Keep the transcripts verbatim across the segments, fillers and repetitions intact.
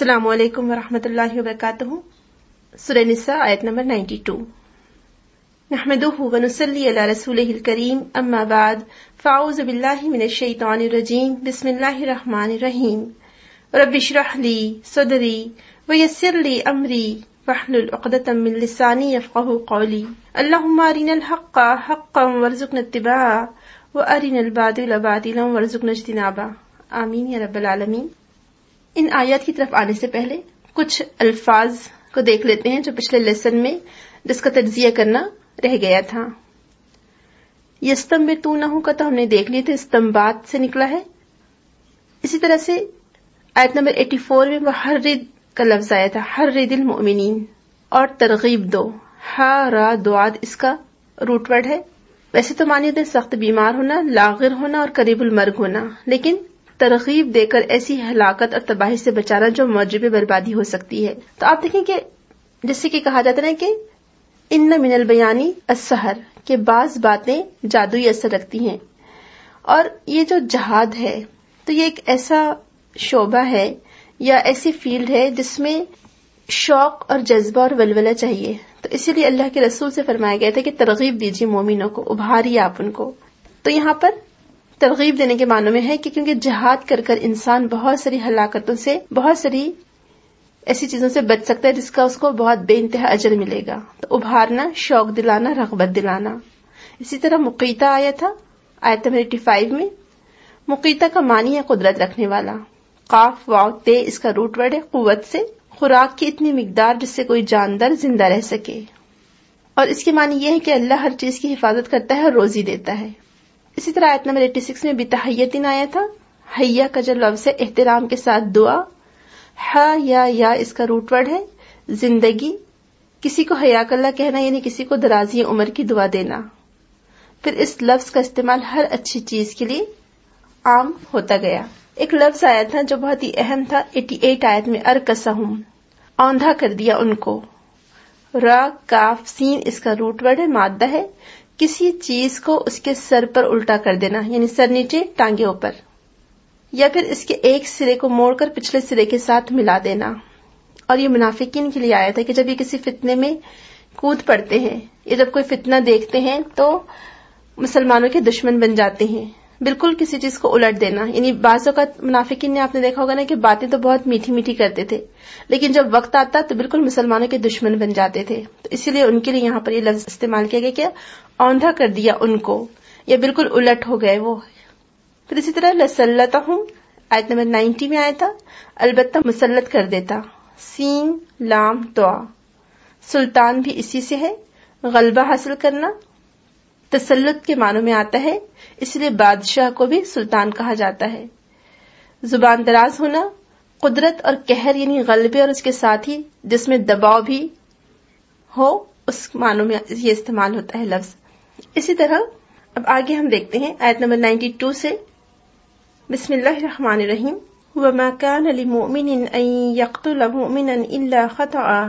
السلام علیکم ورحمۃ اللہ وبرکاتہ۔ سورہ نساء آیت نمبر بانوے۔ نحمدہ ونصلی علی رسولہ الکریم، اما بعد، فاعوذ باللہ من الشیطان الرجیم، بسم اللہ الرحمن الرحیم۔ رب اشرح لی صدری ویسر لی امری واحلل عقدۃ من لسانی یفقہوا قولی۔ اللہم ارنا الحق حقا وارزقنا اتباعہ وارنا الباطل باطلا وارزقنا اجتنابہ، آمین یا رب العالمین۔ ان آیات کی طرف آنے سے پہلے کچھ الفاظ کو دیکھ لیتے ہیں جو پچھلے لیسن میں جس کا تجزیہ کرنا رہ گیا تھا۔ یستنبطونہ کا تو ہم نے دیکھ لیا تھا، استنباط سے نکلا ہے۔ اسی طرح سے آیت نمبر چوراسی میں وحرد کا لفظ آیا تھا، حرد المؤمنین، اور ترغیب دو، ہا را دعاد اس کا روٹ ورڈ ہے۔ ویسے تو معنی ہوتے ہیں سخت بیمار ہونا، لاغر ہونا اور قریب المرگ ہونا، لیکن ترغیب دے کر ایسی ہلاکت اور تباہی سے بچانا جو موجب بربادی ہو سکتی ہے۔ تو آپ دیکھیں کہ جس سے کہ کہا جاتا ہے کہ ان من البیانی السحر، کہ بعض باتیں جادوئی اثر رکھتی ہیں، اور یہ جو جہاد ہے تو یہ ایک ایسا شعبہ ہے یا ایسی فیلڈ ہے جس میں شوق اور جذبہ اور ولولہ چاہیے۔ تو اسی لیے اللہ کے رسول سے فرمایا گیا تھا کہ ترغیب دیجیے مومنوں کو، ابھاریے آپ ان کو۔ تو یہاں پر ترغیب دینے کے معنوں میں ہے کہ کیونکہ جہاد کر کر انسان بہت ساری ہلاکتوں سے، بہت ساری ایسی چیزوں سے بچ سکتا ہے جس کا اس کو بہت بے انتہا اجر ملے گا۔ تو ابھارنا، شوق دلانا، رغبت دلانا۔ اسی طرح مقیتہ آیا تھا آیت نمبر پچاسی میں۔ مقیتہ کا معنی ہے قدرت رکھنے والا، قاف واو تے اس کا روٹ ورڈ ہے، قوت سے، خوراک کی اتنی مقدار جس سے کوئی جاندار زندہ رہ سکے۔ اور اس کے معنی یہ ہے کہ اللہ ہر چیز کی حفاظت کرتا ہے اور روزی دیتا ہے۔ اسی طرح آیت نمبر چھیاسی میں بتحیتن آیا تھا، حیا کا جو لفظ ہے احترام کے ساتھ دعا، ہا یا یا اس کا روٹ ورڈ ہے، زندگی، کسی کو حیاک اللہ کہنا یعنی کسی کو درازی عمر کی دعا دینا۔ پھر اس لفظ کا استعمال ہر اچھی چیز کے لیے عام ہوتا گیا۔ ایک لفظ آیا تھا جو بہت ہی اہم تھا، اٹھاسی آیت میں، ارکسہم، اوندھا کر دیا ان کو۔ را کاف سین اس کا روٹ ورڈ ہے، مادہ ہے، کسی چیز کو اس کے سر پر الٹا کر دینا، یعنی سر نیچے ٹانگیں اوپر، یا پھر اس کے ایک سرے کو موڑ کر پچھلے سرے کے ساتھ ملا دینا۔ اور یہ منافقین کے لیے آیا تھا کہ جب یہ کسی فتنے میں کود پڑتے ہیں یا جب کوئی فتنہ دیکھتے ہیں تو مسلمانوں کے دشمن بن جاتے ہیں، بالکل کسی چیز کو الٹ دینا۔ یعنی بعض اوقات منافقین نے آپ نے دیکھا ہوگا نا کہ باتیں تو بہت میٹھی میٹھی کرتے تھے، لیکن جب وقت آتا تو بالکل مسلمانوں کے دشمن بن جاتے تھے۔ تو اسی لیے ان کے لیے یہاں پر یہ لفظ استعمال کیا گیا کہ اوندھا کر دیا ان کو، یا بالکل الٹ ہو گئے وہ۔ پھر اسی طرح لسلطہم آیت نمبر نائنٹی میں آیا تھا، البتہ مسلط کر دیتا، سین لام دعا، سلطان بھی اسی سے ہے، غلبہ حاصل کرنا، تسلط کے معنوں میں آتا ہے، اس لیے بادشاہ کو بھی سلطان کہا جاتا ہے۔ زبان دراز ہونا، قدرت اور قہر یعنی غلبے اور اس کے ساتھ ہی جس میں دباؤ بھی ہو، اس معنوں میں یہ استعمال ہوتا ہے لفظ۔ اسی طرح اب آگے ہم دیکھتے ہیں آیت نمبر بانوے سے، بسم اللہ الرحمن الرحیم، وَمَا كَانَ لِمُؤْمِنٍ أَن يَقْتُلَ مُؤْمِنًا إِلَّا خَطَأً۔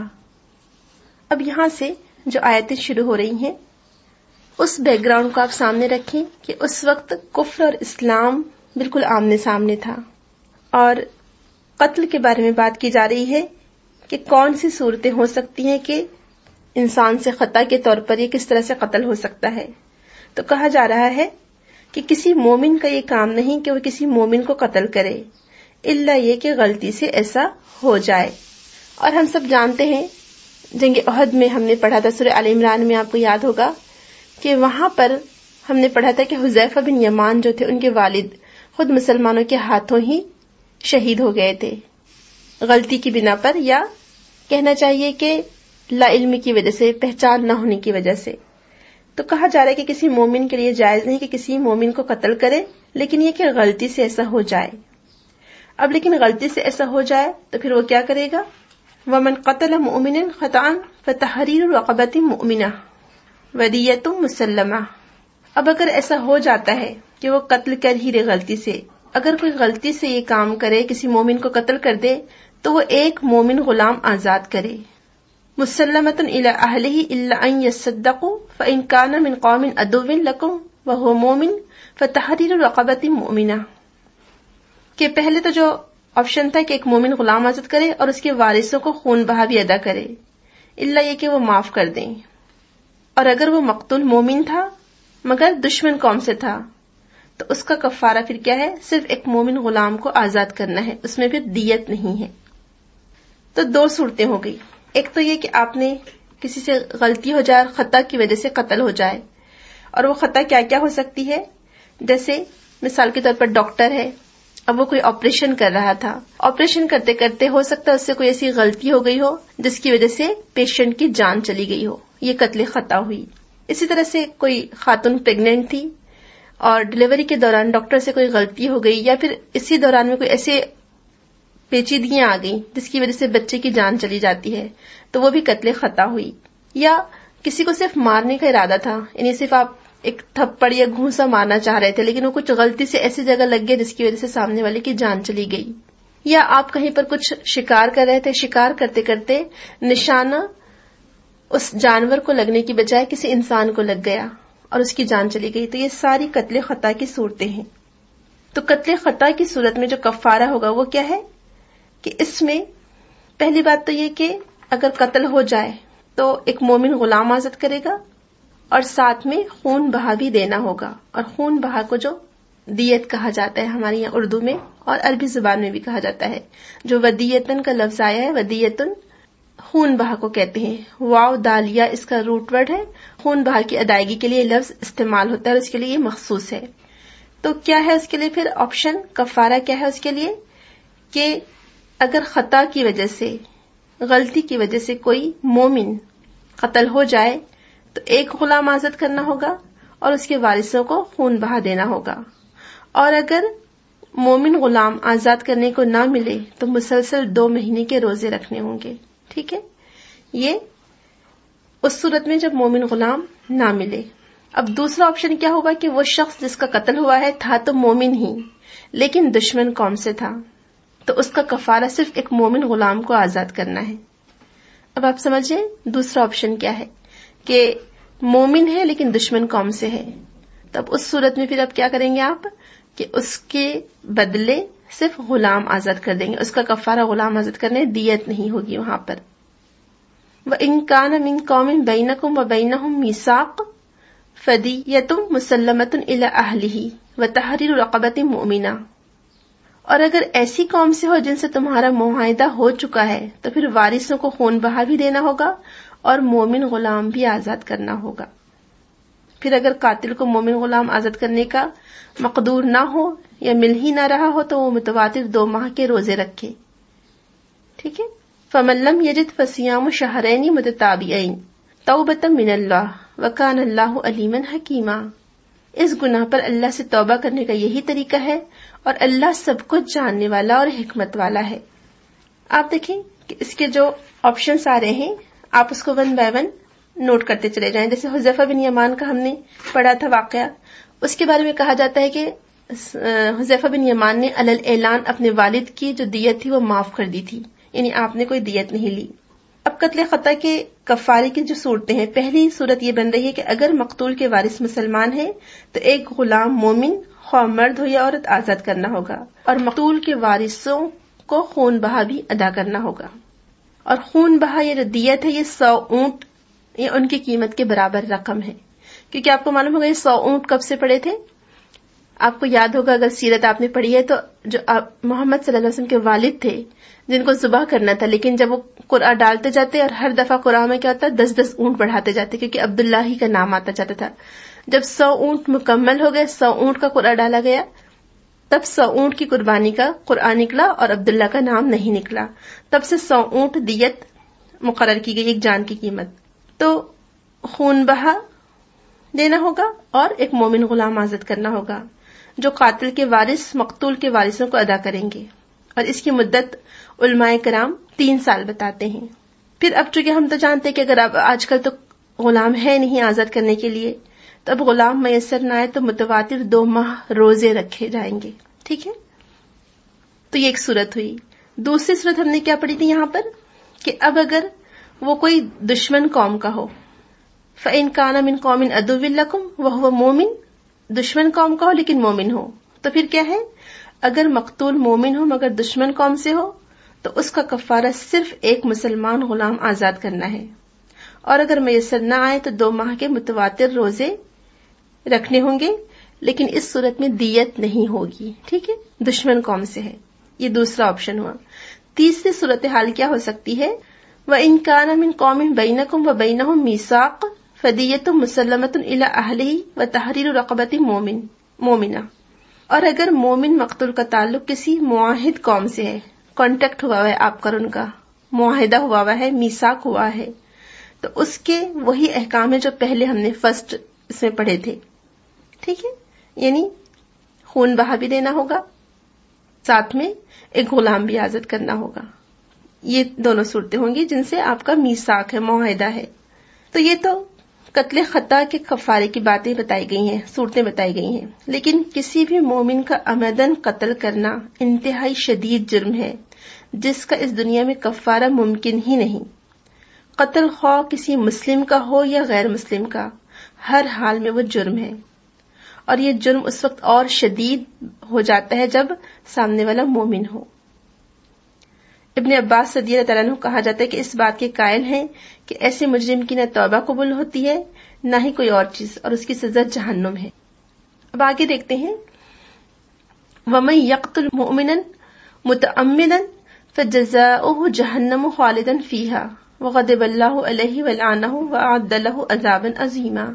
اب یہاں سے جو آیتیں شروع ہو رہی ہیں اس بیک گراؤنڈ کو آپ سامنے رکھیں کہ اس وقت کفر اور اسلام بالکل آمنے سامنے تھا، اور قتل کے بارے میں بات کی جا رہی ہے کہ کون سی صورتیں ہو سکتی ہیں کہ انسان سے خطا کے طور پر یہ کس طرح سے قتل ہو سکتا ہے۔ تو کہا جا رہا ہے کہ کسی مومن کا یہ کام نہیں کہ وہ کسی مومن کو قتل کرے، الا یہ کہ غلطی سے ایسا ہو جائے۔ اور ہم سب جانتے ہیں جنگ احد میں ہم نے پڑھا تھا، سورہ آل عمران میں آپ کو یاد ہوگا کہ وہاں پر ہم نے پڑھا تھا کہ حذیفہ بن یمان جو تھے ان کے والد خود مسلمانوں کے ہاتھوں ہی شہید ہو گئے تھے، غلطی کی بنا پر، یا کہنا چاہیے کہ لا علم کی وجہ سے، پہچان نہ ہونے کی وجہ سے۔ تو کہا جا رہا ہے کہ کسی مومن کے لیے جائز نہیں کہ کسی مومن کو قتل کرے، لیکن یہ کہ غلطی سے ایسا ہو جائے۔ اب لیکن غلطی سے ایسا ہو جائے تو پھر وہ کیا کرے گا؟ وَمَنْ قَتَلَ مُؤْمِنًا خَطَأً فَتَحْرِيرُ رَقَبَةٍ مُؤْمِنَةٍ وَدِيَّةٌ مُسَلَّمَةٌ۔ اب اگر ایسا ہو جاتا ہے کہ وہ قتل کر ہی رہے غلطی سے، اگر کوئی غلطی سے یہ کام کرے، کسی مومن کو قتل کر دے، تو وہ ایک مومن غلام آزاد کرے، مسلمۃ الی اہلہ الا ان یصدقوا فان کان من قوم عدو لکم وهو مومن فتحریر رقبۃ مؤمنہ، کہ پہلے تو جو آپشن تھا کہ ایک مومن غلام آزاد کرے اور اس کے وارثوں کو خون بہا بھی ادا کرے، الا یہ کہ وہ معاف کر دیں. اور اگر وہ مقتول مومن تھا مگر دشمن قوم سے تھا تو اس کا کفارہ پھر کیا ہے؟ صرف ایک مومن غلام کو آزاد کرنا ہے، اس میں پھر دیت نہیں ہے. تو دو صورتیں ہو گئی. ایک تو یہ کہ آپ نے کسی سے غلطی ہو جائے اور خطا کی وجہ سے قتل ہو جائے، اور وہ خطا کیا کیا ہو سکتی ہے؟ جیسے مثال کے طور پر ڈاکٹر ہے، اب وہ کوئی آپریشن کر رہا تھا، آپریشن کرتے کرتے ہو سکتا ہے اس سے کوئی ایسی غلطی ہو گئی ہو جس کی وجہ سے پیشنٹ کی جان چلی گئی ہو، یہ قتل خطا ہوئی. اسی طرح سے کوئی خاتون پریگننٹ تھی اور ڈلیوری کے دوران ڈاکٹر سے کوئی غلطی ہو گئی، یا پھر اسی دوران میں کوئی ایسے پیچیدگیاں آ گئیں جس کی وجہ سے بچے کی جان چلی جاتی ہے، تو وہ بھی قتل خطا ہوئی. یا کسی کو صرف مارنے کا ارادہ تھا، یعنی صرف آپ ایک تھپڑ یا گھونسا مارنا چاہ رہے تھے، لیکن وہ کچھ غلطی سے ایسی جگہ لگ گیا جس کی وجہ سے سامنے والے کی جان چلی گئی. یا آپ کہیں پر کچھ شکار کر رہے تھے، شکار کرتے کرتے نشانہ اس جانور کو لگنے کی بجائے کسی انسان کو لگ گیا اور اس کی جان چلی گئی، تو یہ ساری قتل خطا کی صورتیں ہیں. تو قتل خطا کی صورت میں جو کفارہ ہوگا وہ کیا ہے کہ اس میں پہلی بات تو یہ کہ اگر قتل ہو جائے تو ایک مومن غلام آزاد کرے گا اور ساتھ میں خون بہا بھی دینا ہوگا. اور خون بہا کو جو دیت کہا جاتا ہے ہمارے یہاں اردو میں اور عربی زبان میں بھی کہا جاتا ہے، جو ودیتن کا لفظ آیا ہے، ودیتن خون بہا کو کہتے ہیں. واو دالیا اس کا روٹ ورڈ ہے، خون بہا کی ادائیگی کے لیے لفظ استعمال ہوتا ہے اور اس کے لیے یہ مخصوص ہے. تو کیا ہے اس کے لیے پھر آپشن کفارہ کیا ہے اس کے لیے کہ اگر خطا کی وجہ سے، غلطی کی وجہ سے کوئی مومن قتل ہو جائے تو ایک غلام آزاد کرنا ہوگا اور اس کے وارثوں کو خون بہا دینا ہوگا. اور اگر مومن غلام آزاد کرنے کو نہ ملے تو مسلسل دو مہینے کے روزے رکھنے ہوں گے. ٹھیک ہے، یہ اس صورت میں جب مومن غلام نہ ملے. اب دوسرا آپشن کیا ہوگا کہ وہ شخص جس کا قتل ہوا ہے تھا تو مومن ہی لیکن دشمن قوم سے تھا، تو اس کا کفارہ صرف ایک مومن غلام کو آزاد کرنا ہے. اب آپ سمجھیں دوسرا آپشن کیا ہے کہ مومن ہے لیکن دشمن قوم سے ہے، تب اس صورت میں پھر اب کیا کریں گے آپ کہ اس کے بدلے صرف غلام آزاد کر دیں گے، اس کا کفارہ غلام آزاد کرنے، دیت نہیں ہوگی وہاں پر. وَإِن كَانَ مِن قَوْمٍ بَيْنَكُمْ وَبَيْنَهُمْ مِيثَاقٌ فَدِيَّةٌ مُسَلَّمَةٌ إِلَى أَهْلِهِ وَتَحْرِيرُ رَقَبَةٍ مُؤْمِنَةٍ. اور اگر ایسی قوم سے ہو جن سے تمہارا معاہدہ ہو چکا ہے تو پھر وارثوں کو خون بہا بھی دینا ہوگا اور مومن غلام بھی آزاد کرنا ہوگا. پھر اگر قاتل کو مومن غلام آزاد کرنے کا مقدور نہ ہو یا مل ہی نہ رہا ہو تو وہ متواتر دو ماہ کے روزے رکھے. ٹھیک ہے، فَمَن لَّمْ يَجِدْ فَصِيَامُ شَهْرَيْنِ مُتَتَابِعَيْنِ تَوْبَةً مِّنَ اللَّهِ وَكَانَ اللَّهُ عَلِيمًا حَكِيمًا. اس گناہ پر اللہ سے توبہ کرنے کا یہی طریقہ ہے اور اللہ سب کچھ جاننے والا اور حکمت والا ہے. آپ دیکھیں کہ اس کے جو آپشنس آ رہے ہیں آپ اس کو ون بائی ون نوٹ کرتے چلے جائیں. جیسے حذیفہ بن یمان کا ہم نے پڑھا تھا واقعہ، اس کے بارے میں کہا جاتا ہے کہ حذیفہ بن یمان نے علی الاعلان اپنے والد کی جو دیت تھی وہ معاف کر دی تھی، یعنی آپ نے کوئی دیت نہیں لی. اب قتل خطا کے کفارے کی جو صورتیں ہیں، پہلی صورت یہ بن رہی ہے کہ اگر مقتول کے وارث مسلمان ہیں تو ایک غلام مومن خواہ مرد ہو یا عورت آزاد کرنا ہوگا اور مقتول کے وارثوں کو خون بہا بھی ادا کرنا ہوگا. اور خون بہا یہ جو دیت ہے یہ سو اونٹ یہ ان کی قیمت کے برابر رقم ہے، کیونکہ آپ کو معلوم ہوگا یہ سو اونٹ کب سے پڑے تھے. آپ کو یاد ہوگا اگر سیرت آپ نے پڑھی ہے تو جو محمد صلی اللہ علیہ وسلم کے والد تھے جن کو ذبح کرنا تھا، لیکن جب وہ قرآن ڈالتے جاتے اور ہر دفعہ قرآن میں کیا ہوتا ہے دس دس اونٹ بڑھاتے جاتے کیونکہ عبداللہ ہی کا نام آتا جاتا تھا. جب سو اونٹ مکمل ہو گئے، سو اونٹ کا قرآن ڈالا گیا، تب سو اونٹ کی قربانی کا قرآن نکلا اور عبداللہ کا نام نہیں نکلا. تب سے سو اونٹ دیت مقرر کی گئی، ایک جان کی قیمت. تو خون بہا دینا ہوگا اور ایک مومن غلام آزاد کرنا ہوگا جو قاتل کے وارث مقتول کے وارثوں کو ادا کریں گے، اور اس کی مدت علماء کرام تین سال بتاتے ہیں. پھر اب چونکہ ہم تو جانتے ہیں کہ اگر اب آج کل تو غلام ہے نہیں آزاد کرنے کے لیے، تو اب غلام میسر نہ آئے تو متواتر دو ماہ روزے رکھے جائیں گے. ٹھیک ہے، تو یہ ایک صورت ہوئی. دوسری صورت ہم نے کیا پڑھی تھی یہاں پر کہ اب اگر وہ کوئی دشمن قوم کا ہو، فَإِن كَانَ مِن قَوْمٍ عَدُوٍّ لَكُمْ وَهُوَ مُؤْمِنٌ، دشمن قوم کا ہو لیکن مومن ہو، تو پھر کیا ہے اگر مقتول مومن ہو مگر دشمن قوم سے ہو تو اس کا کفارہ صرف ایک مسلمان غلام آزاد کرنا ہے، اور اگر میسر نہ آئے تو دو ماہ کے متواتر روزے رکھنے ہوں گے، لیکن اس صورت میں دیت نہیں ہوگی. ٹھیک ہے، دشمن قوم سے ہے. یہ دوسرا آپشن ہوا. تیسری صورتحال کیا ہو سکتی ہے؟ وَإِن كَانَ مِن قَوْمٍ بَيْنَكُمْ وَبَيْنَهُمْ مِيثَاقٌ فَدِيَّةٌ مُسَلَّمَةٌ إِلَىٰ أَهْلِهِ وَتَحْرِيرُ رَقَبَةٍ مُؤْمِنَةٍ. اور اگر مومن مقتول کا تعلق کسی معاہد قوم سے ہے، کانٹیکٹ ہوا ہے آپ کا، ان کا معاہدہ ہوا ہوا ہے، میثاق ہوا ہے، تو اس کے وہی احکام ہیں جو پہلے ہم نے فرسٹ اس میں پڑھے تھے. ٹھیک ہے، یعنی خون بہا بھی دینا ہوگا، ساتھ میں ایک غلام بھی آزاد کرنا ہوگا. یہ دونوں صورتیں ہوں گی جن سے آپ کا میثاق ہے، معاہدہ ہے. تو یہ تو قتل خطا کے کفارے کی باتیں بتائی گئی ہیں، صورتیں بتائی گئی ہیں. لیکن کسی بھی مومن کا عمدن قتل کرنا انتہائی شدید جرم ہے جس کا اس دنیا میں کفارہ ممکن ہی نہیں. قتل خواہ کسی مسلم کا ہو یا غیر مسلم کا، ہر حال میں وہ جرم ہے، اور یہ جرم اس وقت اور شدید ہو جاتا ہے جب سامنے والا مومن ہو. ابن عباس رضی اللہ تعالیٰ عنہ کہا جاتا ہے کہ اس بات کے قائل ہیں کہ ایسے مجرم کی نہ توبہ قبول ہوتی ہے نہ ہی کوئی اور چیز، اور اس کی سزا جہنم ہے. اب آگے دیکھتے ہیں، وَمَن يَقْتُلْ مُؤْمِنًا مُتَعَمِّدًا فَجَزَاؤُهُ جَهَنَّمُ خَالِدًا فِيهَا وَغَضِبَ اللَّهُ عَلَيْهِ وَلَعَنَهُ وَأَعَدَّ لَهُ عَذَابًا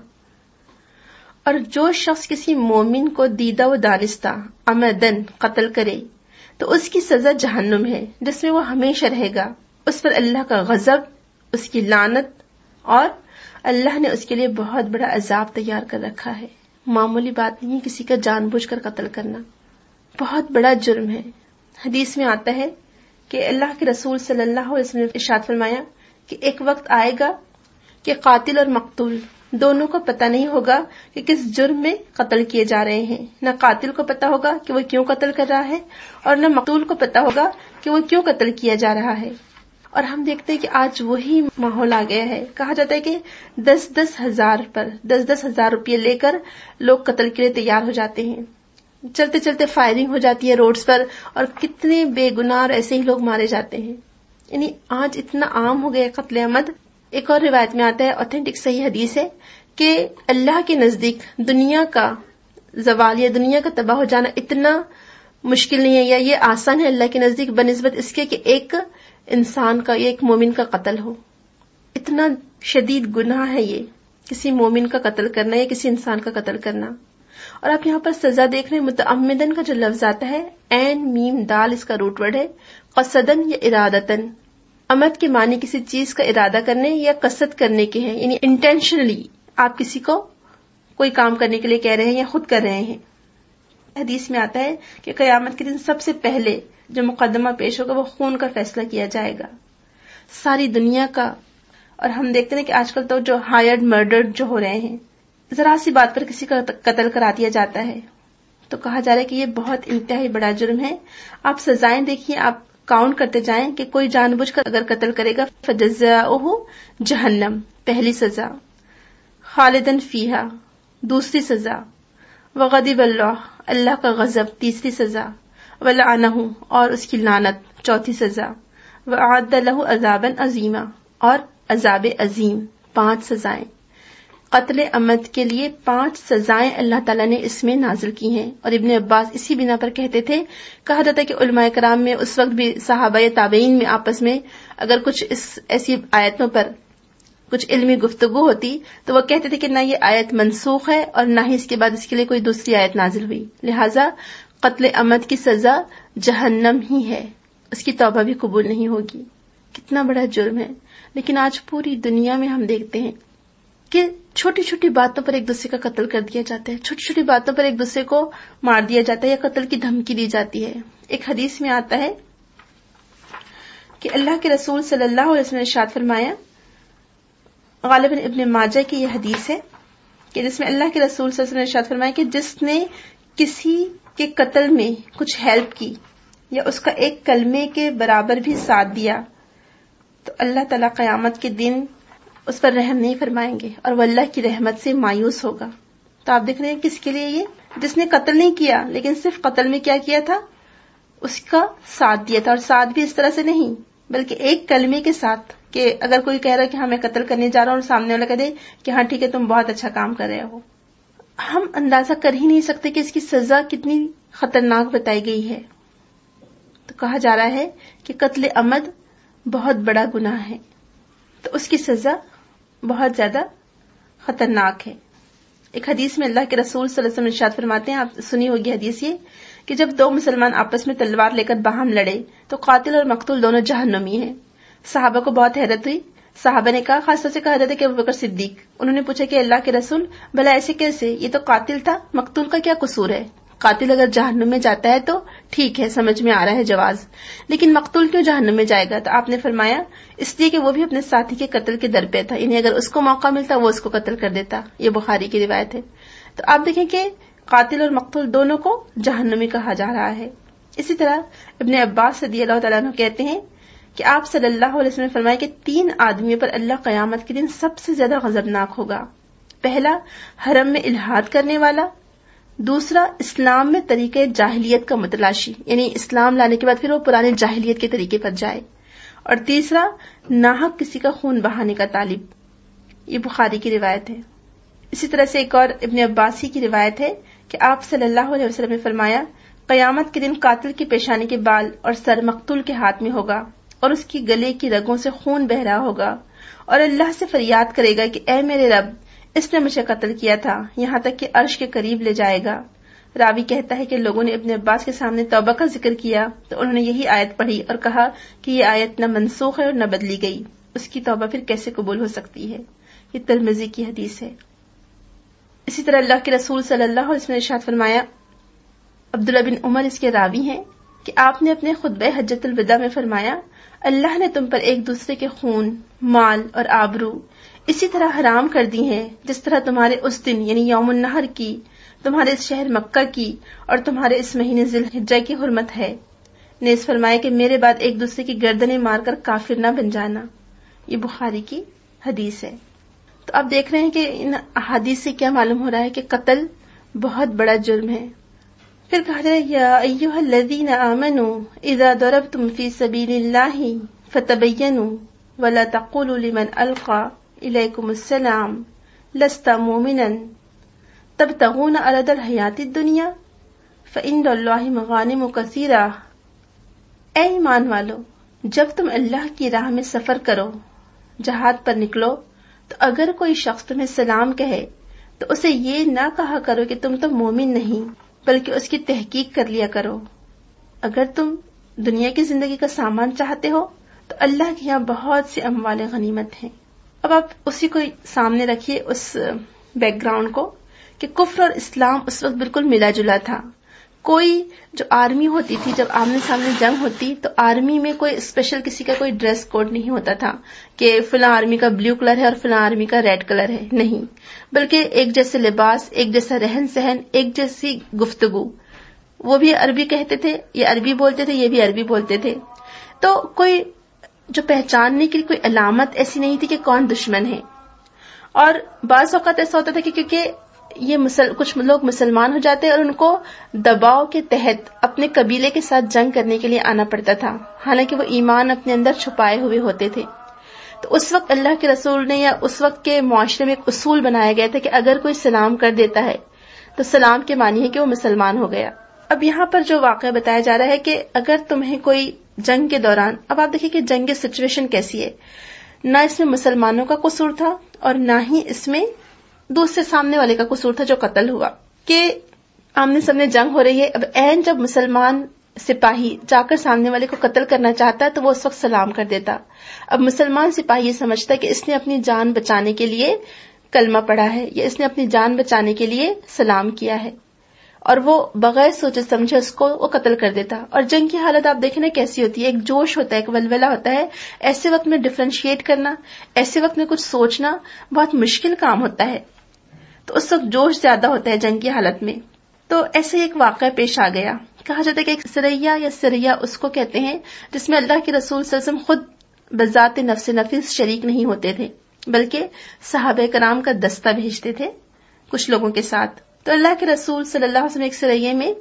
عَظِيمًا. اور جو شخص کسی مومن کو دیدہ و دانستہ عمدن قتل کرے تو اس کی سزا جہنم ہے جس میں وہ ہمیشہ رہے گا. اس پر اللہ کا غضب، اس کی لعنت، اور اللہ نے اس کے لیے بہت بڑا عذاب تیار کر رکھا ہے. معمولی بات نہیں ہے کسی کا جان بوجھ کر قتل کرنا، بہت بڑا جرم ہے. حدیث میں آتا ہے کہ اللہ کے رسول صلی اللہ علیہ وسلم نے ارشاد فرمایا کہ ایک وقت آئے گا کہ قاتل اور مقتول دونوں کو پتہ نہیں ہوگا کہ کس جرم میں قتل کیے جا رہے ہیں. نہ قاتل کو پتہ ہوگا کہ وہ کیوں قتل کر رہا ہے، اور نہ مقتول کو پتہ ہوگا کہ وہ کیوں قتل کیا جا رہا ہے. اور ہم دیکھتے ہیں کہ آج وہی ماحول آ گیا ہے. کہا جاتا ہے کہ دس دس ہزار پر دس دس ہزار روپے لے کر لوگ قتل کے لیے تیار ہو جاتے ہیں. چلتے چلتے فائرنگ ہو جاتی ہے روڈز پر، اور کتنے بے گناہ اور ایسے ہی لوگ مارے جاتے ہیں. یعنی آج اتنا عام ہو گیا قتل عمد. ایک اور روایت میں آتا ہے، اوتھینٹک صحیح حدیث ہے، کہ اللہ کے نزدیک دنیا کا زوال یا دنیا کا تباہ ہو جانا اتنا مشکل نہیں ہے، یا یہ آسان ہے اللہ کے نزدیک بنسبت اس کے کہ ایک انسان کا یا ایک مومن کا قتل ہو. اتنا شدید گناہ ہے یہ، کسی مومن کا قتل کرنا یا کسی انسان کا قتل کرنا. اور آپ یہاں پر سزا دیکھ رہے ہیں، متعمدن کا جو لفظ آتا ہے، عین میم دال اس کا روٹ ورڈ ہے، قصدن یا ارادتن. عمد کے معنی کسی چیز کا ارادہ کرنے یا قصد کرنے کے ہیں، یعنی انٹینشنلی آپ کسی کو کوئی کام کرنے کے لیے کہہ رہے ہیں یا خود کر رہے ہیں. حدیث میں آتا ہے کہ قیامت کے دن سب سے پہلے جو مقدمہ پیش ہوگا وہ خون کا فیصلہ کیا جائے گا، ساری دنیا کا. اور ہم دیکھتے ہیں کہ آج کل تو جو ہائرڈ مرڈر جو ہو رہے ہیں، ذرا سی بات پر کسی کا قتل کرا دیا جاتا ہے، تو کہا جا رہا ہے کہ یہ بہت انتہائی بڑا جرم ہے. آپ سزائیں دیکھیے، آپ کاؤنٹ کرتے جائیں کہ کوئی جان بوجھ کر اگر قتل کرے گا فجزاؤہ جہنم، پہلی سزا، خالدن فیہا، دوسری سزا، وغضب اللہ، اللہ کا غضب، تیسری سزا، ولعنہ، اور اس کی لعنت، چوتھی سزا، وأعد لہ عذابا عظیما، اور عذاب عظیم، پانچ سزائیں. قتل عمد کے لیے پانچ سزائیں اللہ تعالیٰ نے اس میں نازل کی ہیں. اور ابن عباس اسی بنا پر کہتے تھے، کہا جاتا ہے کہ علماء کرام میں اس وقت بھی صحابہ تابعین میں آپس میں اگر کچھ اس ایسی آیتوں پر کچھ علمی گفتگو ہوتی تو وہ کہتے تھے کہ نہ یہ آیت منسوخ ہے اور نہ ہی اس کے بعد اس کے لیے کوئی دوسری آیت نازل ہوئی، لہٰذا قتل عمد کی سزا جہنم ہی ہے، اس کی توبہ بھی قبول نہیں ہوگی. کتنا بڑا جرم ہے. لیکن آج پوری دنیا میں ہم دیکھتے ہیں کہ چھوٹی چھوٹی باتوں پر ایک دوسرے کا قتل کر دیا جاتا ہے، چھوٹی چھوٹی باتوں پر ایک دوسرے کو مار دیا جاتا ہے یا قتل کی دھمکی دی جاتی ہے. ایک حدیث میں آتا ہے کہ اللہ کے رسول صلی اللہ علیہ وسلم نے ارشاد فرمایا، غالباً ابن ماجہ کی یہ حدیث ہے، کہ جس میں اللہ کے رسول صلی اللہ علیہ وسلم نے ارشاد فرمایا کہ جس نے کسی کے قتل میں کچھ ہیلپ کی یا اس کا ایک کلمے کے برابر بھی ساتھ دیا تو اللہ تعالیٰ قیامت کے دن اس پر رحم نہیں فرمائیں گے اور وہ اللہ کی رحمت سے مایوس ہوگا. تو آپ دیکھ رہے ہیں کس کے لیے یہ، جس نے قتل نہیں کیا لیکن صرف قتل میں کیا کیا تھا، اس کا ساتھ دیا تھا، اور ساتھ بھی اس طرح سے نہیں بلکہ ایک کلمے کے ساتھ کہ اگر کوئی کہہ رہا ہے کہ ہاں میں قتل کرنے جا رہا ہوں اور سامنے والا کہہ دے کہ ہاں ٹھیک ہے تم بہت اچھا کام کر رہے ہو، ہم اندازہ کر ہی نہیں سکتے کہ اس کی سزا کتنی خطرناک بتائی گئی ہے. تو کہا جا رہا ہے کہ قتل عمد بہت بڑا گناہ ہے، تو اس کی سزا بہت زیادہ خطرناک ہے. ایک حدیث میں اللہ کے رسول صلی اللہ علیہ وسلم ارشاد فرماتے ہیں، آپ سنی ہوگی حدیث یہ، کہ جب دو مسلمان آپس میں تلوار لے کر باہم لڑے تو قاتل اور مقتول دونوں جہنمی ہیں. صحابہ کو بہت حیرت ہوئی. صحابہ نے کہا، خاص طور سے کہا حضرت کہ ابوبکر صدیق، انہوں نے پوچھا کہ اللہ کے رسول بھلا ایسے کیسے، یہ تو قاتل تھا، مقتول کا کیا قصور ہے؟ قاتل اگر جہنم میں جاتا ہے تو ٹھیک ہے، سمجھ میں آ رہا ہے جواز، لیکن مقتول کیوں جہنم میں جائے گا؟ تو آپ نے فرمایا اس لیے کہ وہ بھی اپنے ساتھی کے قتل کے در پہ تھا، یعنی اگر اس کو موقع ملتا وہ اس کو قتل کر دیتا. یہ بخاری کی روایت ہے. تو آپ دیکھیں کہ قاتل اور مقتول دونوں کو جہنمی کہا جا رہا ہے. اسی طرح ابن عباس رضی اللہ تعالیٰ عنہ کہتے ہیں کہ آپ صلی اللہ علیہ وسلم نے فرمایا کہ تین آدمیوں پر اللہ قیامت کے دن سب سے زیادہ غضبناک ہوگا. پہلا، حرم میں الحاد کرنے والا. دوسرا، اسلام میں طریقے جاہلیت کا متلاشی، یعنی اسلام لانے کے بعد پھر وہ پرانے جاہلیت کے طریقے پر جائے. اور تیسرا، ناحق کسی کا خون بہانے کا طالب. یہ بخاری کی روایت ہے. اسی طرح سے ایک اور ابن عباس ہی کی روایت ہے کہ آپ صلی اللہ علیہ وسلم نے فرمایا، قیامت کے دن قاتل کی پیشانی کے بال اور سر مقتول کے ہاتھ میں ہوگا اور اس کی گلے کی رگوں سے خون بہ رہا ہوگا اور اللہ سے فریاد کرے گا کہ اے میرے رب، اس نے مجھے قتل کیا تھا، یہاں تک کہ عرش کے قریب لے جائے گا. راوی کہتا ہے کہ لوگوں نے ابن عباس کے سامنے توبہ کا ذکر کیا تو انہوں نے یہی آیت پڑھی اور کہا کہ یہ آیت نہ منسوخ ہے اور نہ بدلی گئی، اس کی توبہ پھر کیسے قبول ہو سکتی ہے؟ یہ ترمذی کی حدیث ہے. اسی طرح اللہ کے رسول صلی اللہ علیہ وسلم نے ارشاد فرمایا، عبداللہ بن عمر اس کے راوی ہیں، کہ آپ نے اپنے خطبہ حجۃ الوداع میں فرمایا، اللہ نے تم پر ایک دوسرے کے خون، مال اور آبرو اسی طرح حرام کر دی ہیں جس طرح تمہارے اس دن یعنی یوم النحر کی، تمہارے اس شہر مکہ کی اور تمہارے اس مہینے ذی الحجہ کی حرمت ہے. نیز فرمایا کہ میرے بعد ایک دوسرے کی گردنیں مار کر کافر نہ بن جانا. یہ بخاری کی حدیث ہے. تو آپ دیکھ رہے ہیں کہ ان احادیث سے کیا معلوم ہو رہا ہے کہ قتل بہت بڑا جرم ہے. پھر کہا جائے یا ایھا الذین آمنوا اذا ضربتم فی سبیل اللہ فتبینوا ولا تقولوا لمن القى الیکم السلام لست مؤمنا تبتغون عرض الحیاۃ الدنیا فإن اللہ مغانم کثیرہ. اے ایمان والو، جب تم اللہ کی راہ میں سفر کرو، جہاد پر نکلو، تو اگر کوئی شخص تمہیں سلام کہے تو اسے یہ نہ کہا کرو کہ تم تو مومن نہیں، بلکہ اس کی تحقیق کر لیا کرو. اگر تم دنیا کی زندگی کا سامان چاہتے ہو تو اللہ کے یہاں بہت سی اموال غنیمت ہیں. اب آپ اسی کو سامنے رکھیے، اس بیک گراؤنڈ کو، کہ کفر اور اسلام اس وقت بالکل ملا جلا تھا. کوئی جو آرمی ہوتی تھی، جب آمنے سامنے جنگ ہوتی تو آرمی میں کوئی اسپیشل کسی کا کوئی ڈریس کوڈ نہیں ہوتا تھا کہ فلاں آرمی کا بلیو کلر ہے اور فلاں آرمی کا ریڈ کلر ہے، نہیں، بلکہ ایک جیسے لباس، ایک جیسا رہن سہن، ایک جیسی گفتگو. وہ بھی عربی کہتے تھے، یہ عربی بولتے تھے، یہ بھی عربی بولتے تھے. تو کوئی جو پہچاننے کی کوئی علامت ایسی نہیں تھی کہ کون دشمن ہے. اور بعض اوقات ایسا ہوتا تھا کہ کیونکہ یہ مسل... کچھ لوگ مسلمان ہو جاتے اور ان کو دباؤ کے تحت اپنے قبیلے کے ساتھ جنگ کرنے کے لیے آنا پڑتا تھا، حالانکہ وہ ایمان اپنے اندر چھپائے ہوئے ہوتے تھے. تو اس وقت اللہ کے رسول نے یا اس وقت کے معاشرے میں ایک اصول بنایا گیا تھا کہ اگر کوئی سلام کر دیتا ہے تو سلام کے معنی ہے کہ وہ مسلمان ہو گیا. اب یہاں پر جو واقعہ بتایا جا رہا ہے کہ اگر تمہیں کوئی جنگ کے دوران، اب آپ دیکھیں کہ جنگ کی سچویشن کیسی ہے، نہ اس میں مسلمانوں کا قصور تھا اور نہ ہی اس میں دوسرے سامنے والے کا قصور تھا جو قتل ہوا، کہ آمنے سامنے جنگ ہو رہی ہے. اب عین جب مسلمان سپاہی جا کر سامنے والے کو قتل کرنا چاہتا ہے تو وہ اس وقت سلام کر دیتا. اب مسلمان سپاہی یہ سمجھتا ہے کہ اس نے اپنی جان بچانے کے لیے کلمہ پڑھا ہے یا اس نے اپنی جان بچانے کے لیے سلام کیا ہے، اور وہ بغیر سوچے سمجھے اس کو وہ قتل کر دیتا. اور جنگ کی حالت آپ دیکھیں نا کیسی ہوتی ہے، ایک جوش ہوتا ہے، ایک ولولہ ہوتا ہے. ایسے وقت میں ڈفرینشیٹ کرنا، ایسے وقت میں کچھ سوچنا بہت مشکل کام ہوتا ہے. تو اس وقت جوش زیادہ ہوتا ہے جنگ کی حالت میں. تو ایسے ایک واقعہ پیش آ گیا. کہا جاتا ہے کہ ایک سریا یا سریا اس کو کہتے ہیں جس میں اللہ کے رسول صلی اللہ علیہ وسلم خود بذات نفس نفس شریک نہیں ہوتے تھے، بلکہ صحابہ کرام کا دستہ بھیجتے تھے کچھ لوگوں کے ساتھ. تو اللہ کے رسول صلی اللہ علیہ وسلم ایک سریے میں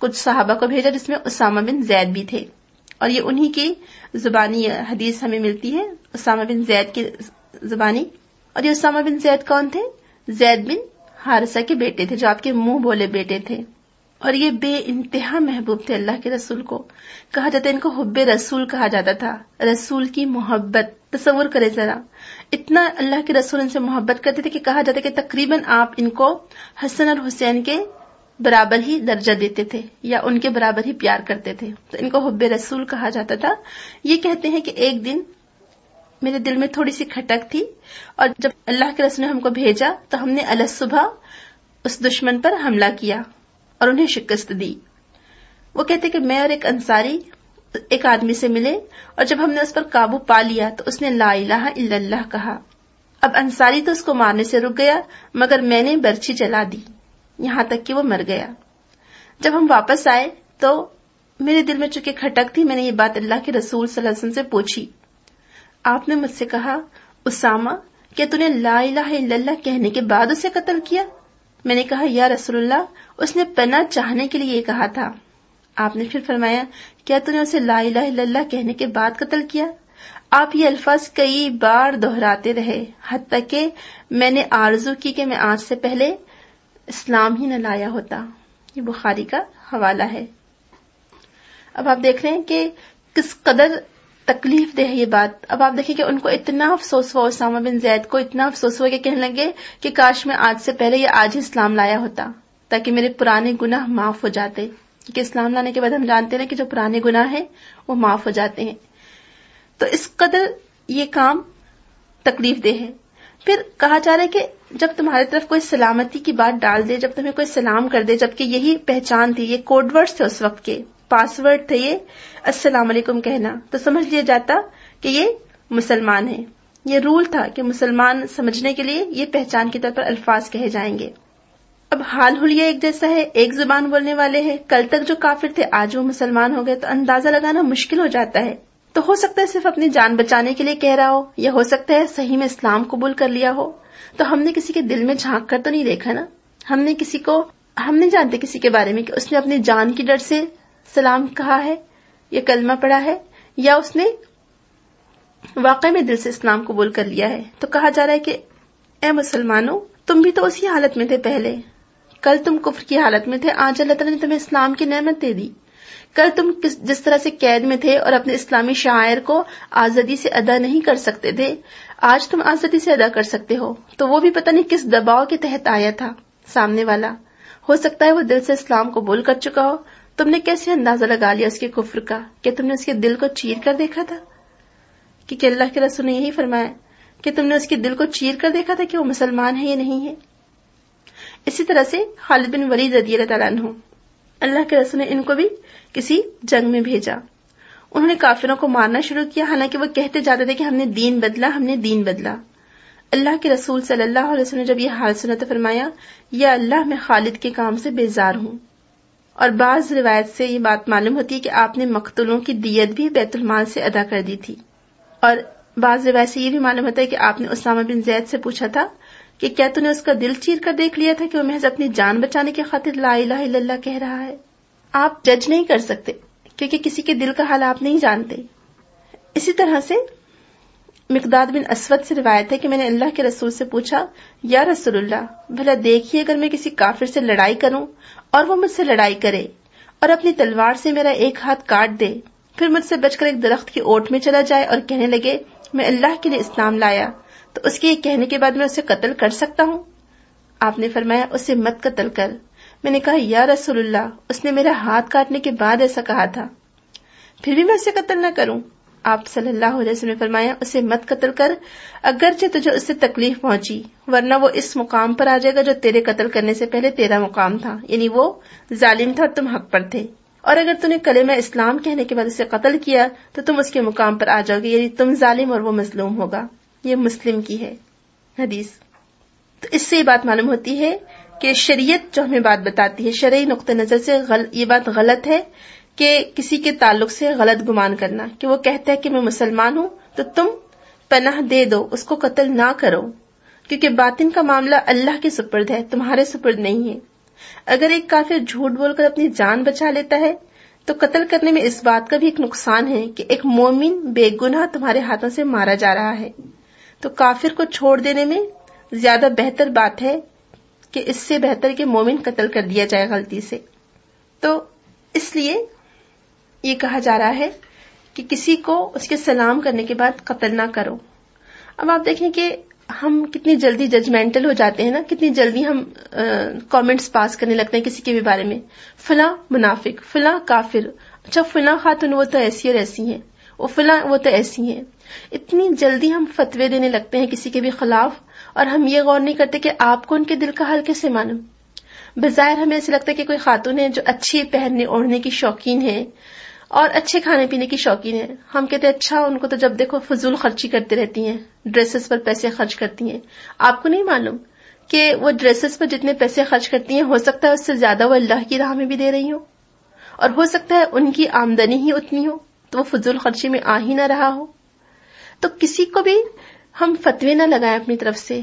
کچھ صحابہ کو بھیجا جس میں اسامہ بن زید بھی تھے، اور یہ انہی کی زبانی حدیث ہمیں ملتی ہے، اسامہ بن زید کی زبانی. اور یہ اسامہ بن زید کون تھے؟ زید بن حارثہ کے بیٹے تھے، جو آپ کے منہ بولے بیٹے تھے، اور یہ بے انتہا محبوب تھے اللہ کے رسول کو. کہا جاتا ہے ان کو حب رسول کہا جاتا تھا، رسول کی محبت. تصور کرے ذرا، اتنا اللہ کے رسول ان سے محبت کرتے تھے کہ کہا جاتا ہے کہ تقریباً آپ ان کو حسن اور حسین کے برابر ہی درجہ دیتے تھے یا ان کے برابر ہی پیار کرتے تھے، تو ان کو حب رسول کہا جاتا تھا. یہ کہتے ہیں کہ ایک دن میرے دل میں تھوڑی سی کھٹک تھی، اور جب اللہ کے رسول نے ہم کو بھیجا تو ہم نے علی صبح اس دشمن پر حملہ کیا اور انہیں شکست دی. وہ کہتے کہ میں اور ایک انصاری ایک آدمی سے ملے، اور جب ہم نے اس پر قابو پا لیا تو اس نے لا الہ الا اللہ کہا. اب انصاری تو اس کو مارنے سے رک گیا، مگر میں نے برچھی چلا دی یہاں تک کہ وہ مر گیا. جب ہم واپس آئے تو میرے دل میں چونکہ کھٹک تھی، میں نے یہ بات اللہ کے رسول صلی اللہ علیہ وسلم سے پوچھی. آپ نے مجھ سے کہا اسامہ کیا تو نے لا الہ الا اللہ کہنے کے بعد اسے قتل کیا؟ میں نے کہا یا رسول اللہ اس نے پناہ چاہنے کے لیے یہ کہا تھا. آپ نے پھر فرمایا کیا تو نے اسے لا الہ الا اللہ کہنے کے بعد قتل کیا؟ آپ یہ الفاظ کئی بار دہراتے رہے، حتیٰ کہ میں نے آرزو کی کہ میں آج سے پہلے اسلام ہی نہ لایا ہوتا. یہ بخاری کا حوالہ ہے. اب آپ دیکھ رہے ہیں کہ کس قدر تکلیف دہ یہ بات. اب آپ دیکھیں کہ ان کو اتنا افسوس ہوا، اسامہ بن زید کو اتنا افسوس ہوا کہ کہنے لگے کہ کاش میں آج سے پہلے یا آج ہی اسلام لایا ہوتا تاکہ میرے پرانے گناہ معاف ہو جاتے، کیونکہ اسلام لانے کے بعد ہم جانتے ہیں کہ جو پرانے گناہ ہیں وہ معاف ہو جاتے ہیں. تو اس قدر یہ کام تکلیف دہ ہے. پھر کہا جا رہا ہے کہ جب تمہاری طرف کوئی سلامتی کی بات ڈال دے، جب تمہیں کوئی سلام کر دے، جبکہ یہی پہچان تھی، یہ کوڈ ورڈز تھے اس وقت کے، پاس ورڈ تھے یہ السلام علیکم کہنا، تو سمجھ لیا جاتا کہ یہ مسلمان ہے. یہ رول تھا کہ مسلمان سمجھنے کے لیے یہ پہچان کے طور پر الفاظ کہے جائیں گے. اب حال حلیہ ایک جیسا ہے، ایک زبان بولنے والے ہیں. کل تک جو کافر تھے آج وہ مسلمان ہو گئے، تو اندازہ لگانا مشکل ہو جاتا ہے. تو ہو سکتا ہے صرف اپنی جان بچانے کے لیے کہہ رہا ہو، یا ہو سکتا ہے صحیح میں اسلام قبول کر لیا ہو. تو ہم نے کسی کے دل میں جھانک کر تو نہیں دیکھا نا، ہم نے کسی کو ہم نہیں جانتے کسی کے بارے میں کہ اس نے اپنی جان کی ڈر سے سلام کہا ہے یا کلمہ پڑھا ہے، یا اس نے واقع میں دل سے اسلام قبول کر لیا ہے. تو کہا جا رہا ہے کہ اے مسلمانوں، تم بھی تو اسی حالت میں تھے پہلے. کل تم کفر کی حالت میں تھے، آج اللہ تعالیٰ نے تمہیں اسلام کی نعمت دے دی. کل تم جس طرح سے قید میں تھے اور اپنے اسلامی شعائر کو آزادی سے ادا نہیں کر سکتے تھے، آج تم آزادی سے ادا کر سکتے ہو. تو وہ بھی پتہ نہیں کس دباؤ کے تحت آیا تھا سامنے والا. ہو سکتا ہے وہ دل سے اسلام قبول کر چکا ہو. تم نے کیسے اندازہ لگا لیا اس کے کفر کا؟ کہ تم نے اس کے دل کو چیر کر دیکھا تھا؟ کیونکہ اللہ کے رسول نے یہی فرمایا کہ تم نے اس کے دل کو چیر کر دیکھا تھا کہ وہ مسلمان ہے یا نہیں ہے. اسی طرح سے خالد بن ولید رضی اللہ تعالیٰ عنہ، اللہ کے رسول نے ان کو بھی کسی جنگ میں بھیجا. انہوں نے کافروں کو مارنا شروع کیا، حالانکہ وہ کہتے جاتے تھے کہ ہم نے دین بدلا ہم نے دین بدلا. اللہ کے رسول صلی اللہ علیہ وسلم نے جب یہ حال سنا تو فرمایا یا اللہ میں خالد کے کام سے بیزار ہوں. اور بعض روایت سے یہ بات معلوم ہوتی ہے کہ آپ نے مقتولوں کی دیت بھی بیت المال سے ادا کر دی تھی. اور بعض روایت سے یہ بھی معلوم ہوتا ہے کہ آپ نے اسامہ بن زید سے پوچھا تھا کہ کیا تو نے اس کا دل چیر کر دیکھ لیا تھا کہ وہ محض اپنی جان بچانے کی خاطر لا الہ الا اللہ کہہ رہا ہے. آپ جج نہیں کر سکتے کیونکہ کسی کے دل کا حال آپ نہیں جانتے. اسی طرح سے مقداد بن اسود سے روایت ہے کہ میں نے اللہ کے رسول سے پوچھا یا رسول اللہ بھلا دیکھیے اگر میں کسی کافر سے لڑائی کروں اور وہ مجھ سے لڑائی کرے اور اپنی تلوار سے میرا ایک ہاتھ کاٹ دے، پھر مجھ سے بچ کر ایک درخت کی اوٹ میں چلا جائے اور کہنے لگے میں اللہ کے لیے اسلام لایا، تو اس کے یہ کہنے کے بعد میں اسے قتل کر سکتا ہوں؟ آپ نے فرمایا اسے مت قتل کر. میں نے کہا یا رسول اللہ اس نے میرا ہاتھ کاٹنے کے بعد ایسا کہا تھا، پھر بھی میں اسے قتل نہ کروں؟ آپ صلی اللہ علیہ وسلم نے فرمایا اسے مت قتل کر، اگرچہ تجھے اس سے تکلیف پہنچی، ورنہ وہ اس مقام پر آ جائے گا جو تیرے قتل کرنے سے پہلے تیرا مقام تھا، یعنی وہ ظالم تھا اور تم حق پر تھے. اور اگر تم نے کلمہ اسلام کہنے کے بعد اسے قتل کیا تو تم اس کے مقام پر آ جاؤ گے، یعنی تم ظالم اور وہ مظلوم ہوگا. یہ مسلم کی ہے حدیث. تو اس سے یہ بات معلوم ہوتی ہے کہ شریعت جو ہمیں بات بتاتی ہے، شرعی نقطہ نظر سے غل... یہ بات غلط ہے کہ کسی کے تعلق سے غلط گمان کرنا کہ وہ کہتا ہے کہ میں مسلمان ہوں تو تم پناہ دے دو، اس کو قتل نہ کرو، کیونکہ باطن کا معاملہ اللہ کے سپرد ہے، تمہارے سپرد نہیں ہے. اگر ایک کافر جھوٹ بول کر اپنی جان بچا لیتا ہے تو قتل کرنے میں اس بات کا بھی ایک نقصان ہے کہ ایک مومن بے گناہ تمہارے ہاتھوں سے مارا جا رہا ہے. تو کافر کو چھوڑ دینے میں زیادہ بہتر بات ہے کہ اس سے بہتر کہ مومن قتل کر دیا جائے غلطی سے. تو اس لیے یہ کہا جا رہا ہے کہ کسی کو اس کے سلام کرنے کے بعد قتل نہ کرو. اب آپ دیکھیں کہ ہم کتنی جلدی ججمنٹل ہو جاتے ہیں نا، کتنی جلدی ہم کامنٹس پاس کرنے لگتے ہیں کسی کے بھی بارے میں. فلاں منافق، فلاں کافر، اچھا فلاں خاتون وہ تو ایسی اور ایسی ہیں، وہ فلاں وہ تو ایسی ہیں. اتنی جلدی ہم فتوے دینے لگتے ہیں کسی کے بھی خلاف، اور ہم یہ غور نہیں کرتے کہ آپ کو ان کے دل کا حال کیسے معلوم. بظاہر ہمیں ایسے لگتا ہے کہ کوئی خاتون ہے جو اچھی پہننے اوڑھنے کی شوقین ہے اور اچھے کھانے پینے کی شوقین ہے. ہم کہتے ہیں اچھا ان کو تو جب دیکھو فضول خرچی کرتے رہتی ہیں، ڈریسز پر پیسے خرچ کرتی ہیں. آپ کو نہیں معلوم کہ وہ ڈریسز پر جتنے پیسے خرچ کرتی ہیں ہو سکتا ہے اس سے زیادہ وہ اللہ کی راہ میں بھی دے رہی ہو، اور ہو سکتا ہے ان کی آمدنی ہی اتنی ہو تو وہ فضول خرچی میں آ ہی نہ رہا ہو. تو کسی کو بھی ہم فتوے نہ لگائیں اپنی طرف سے.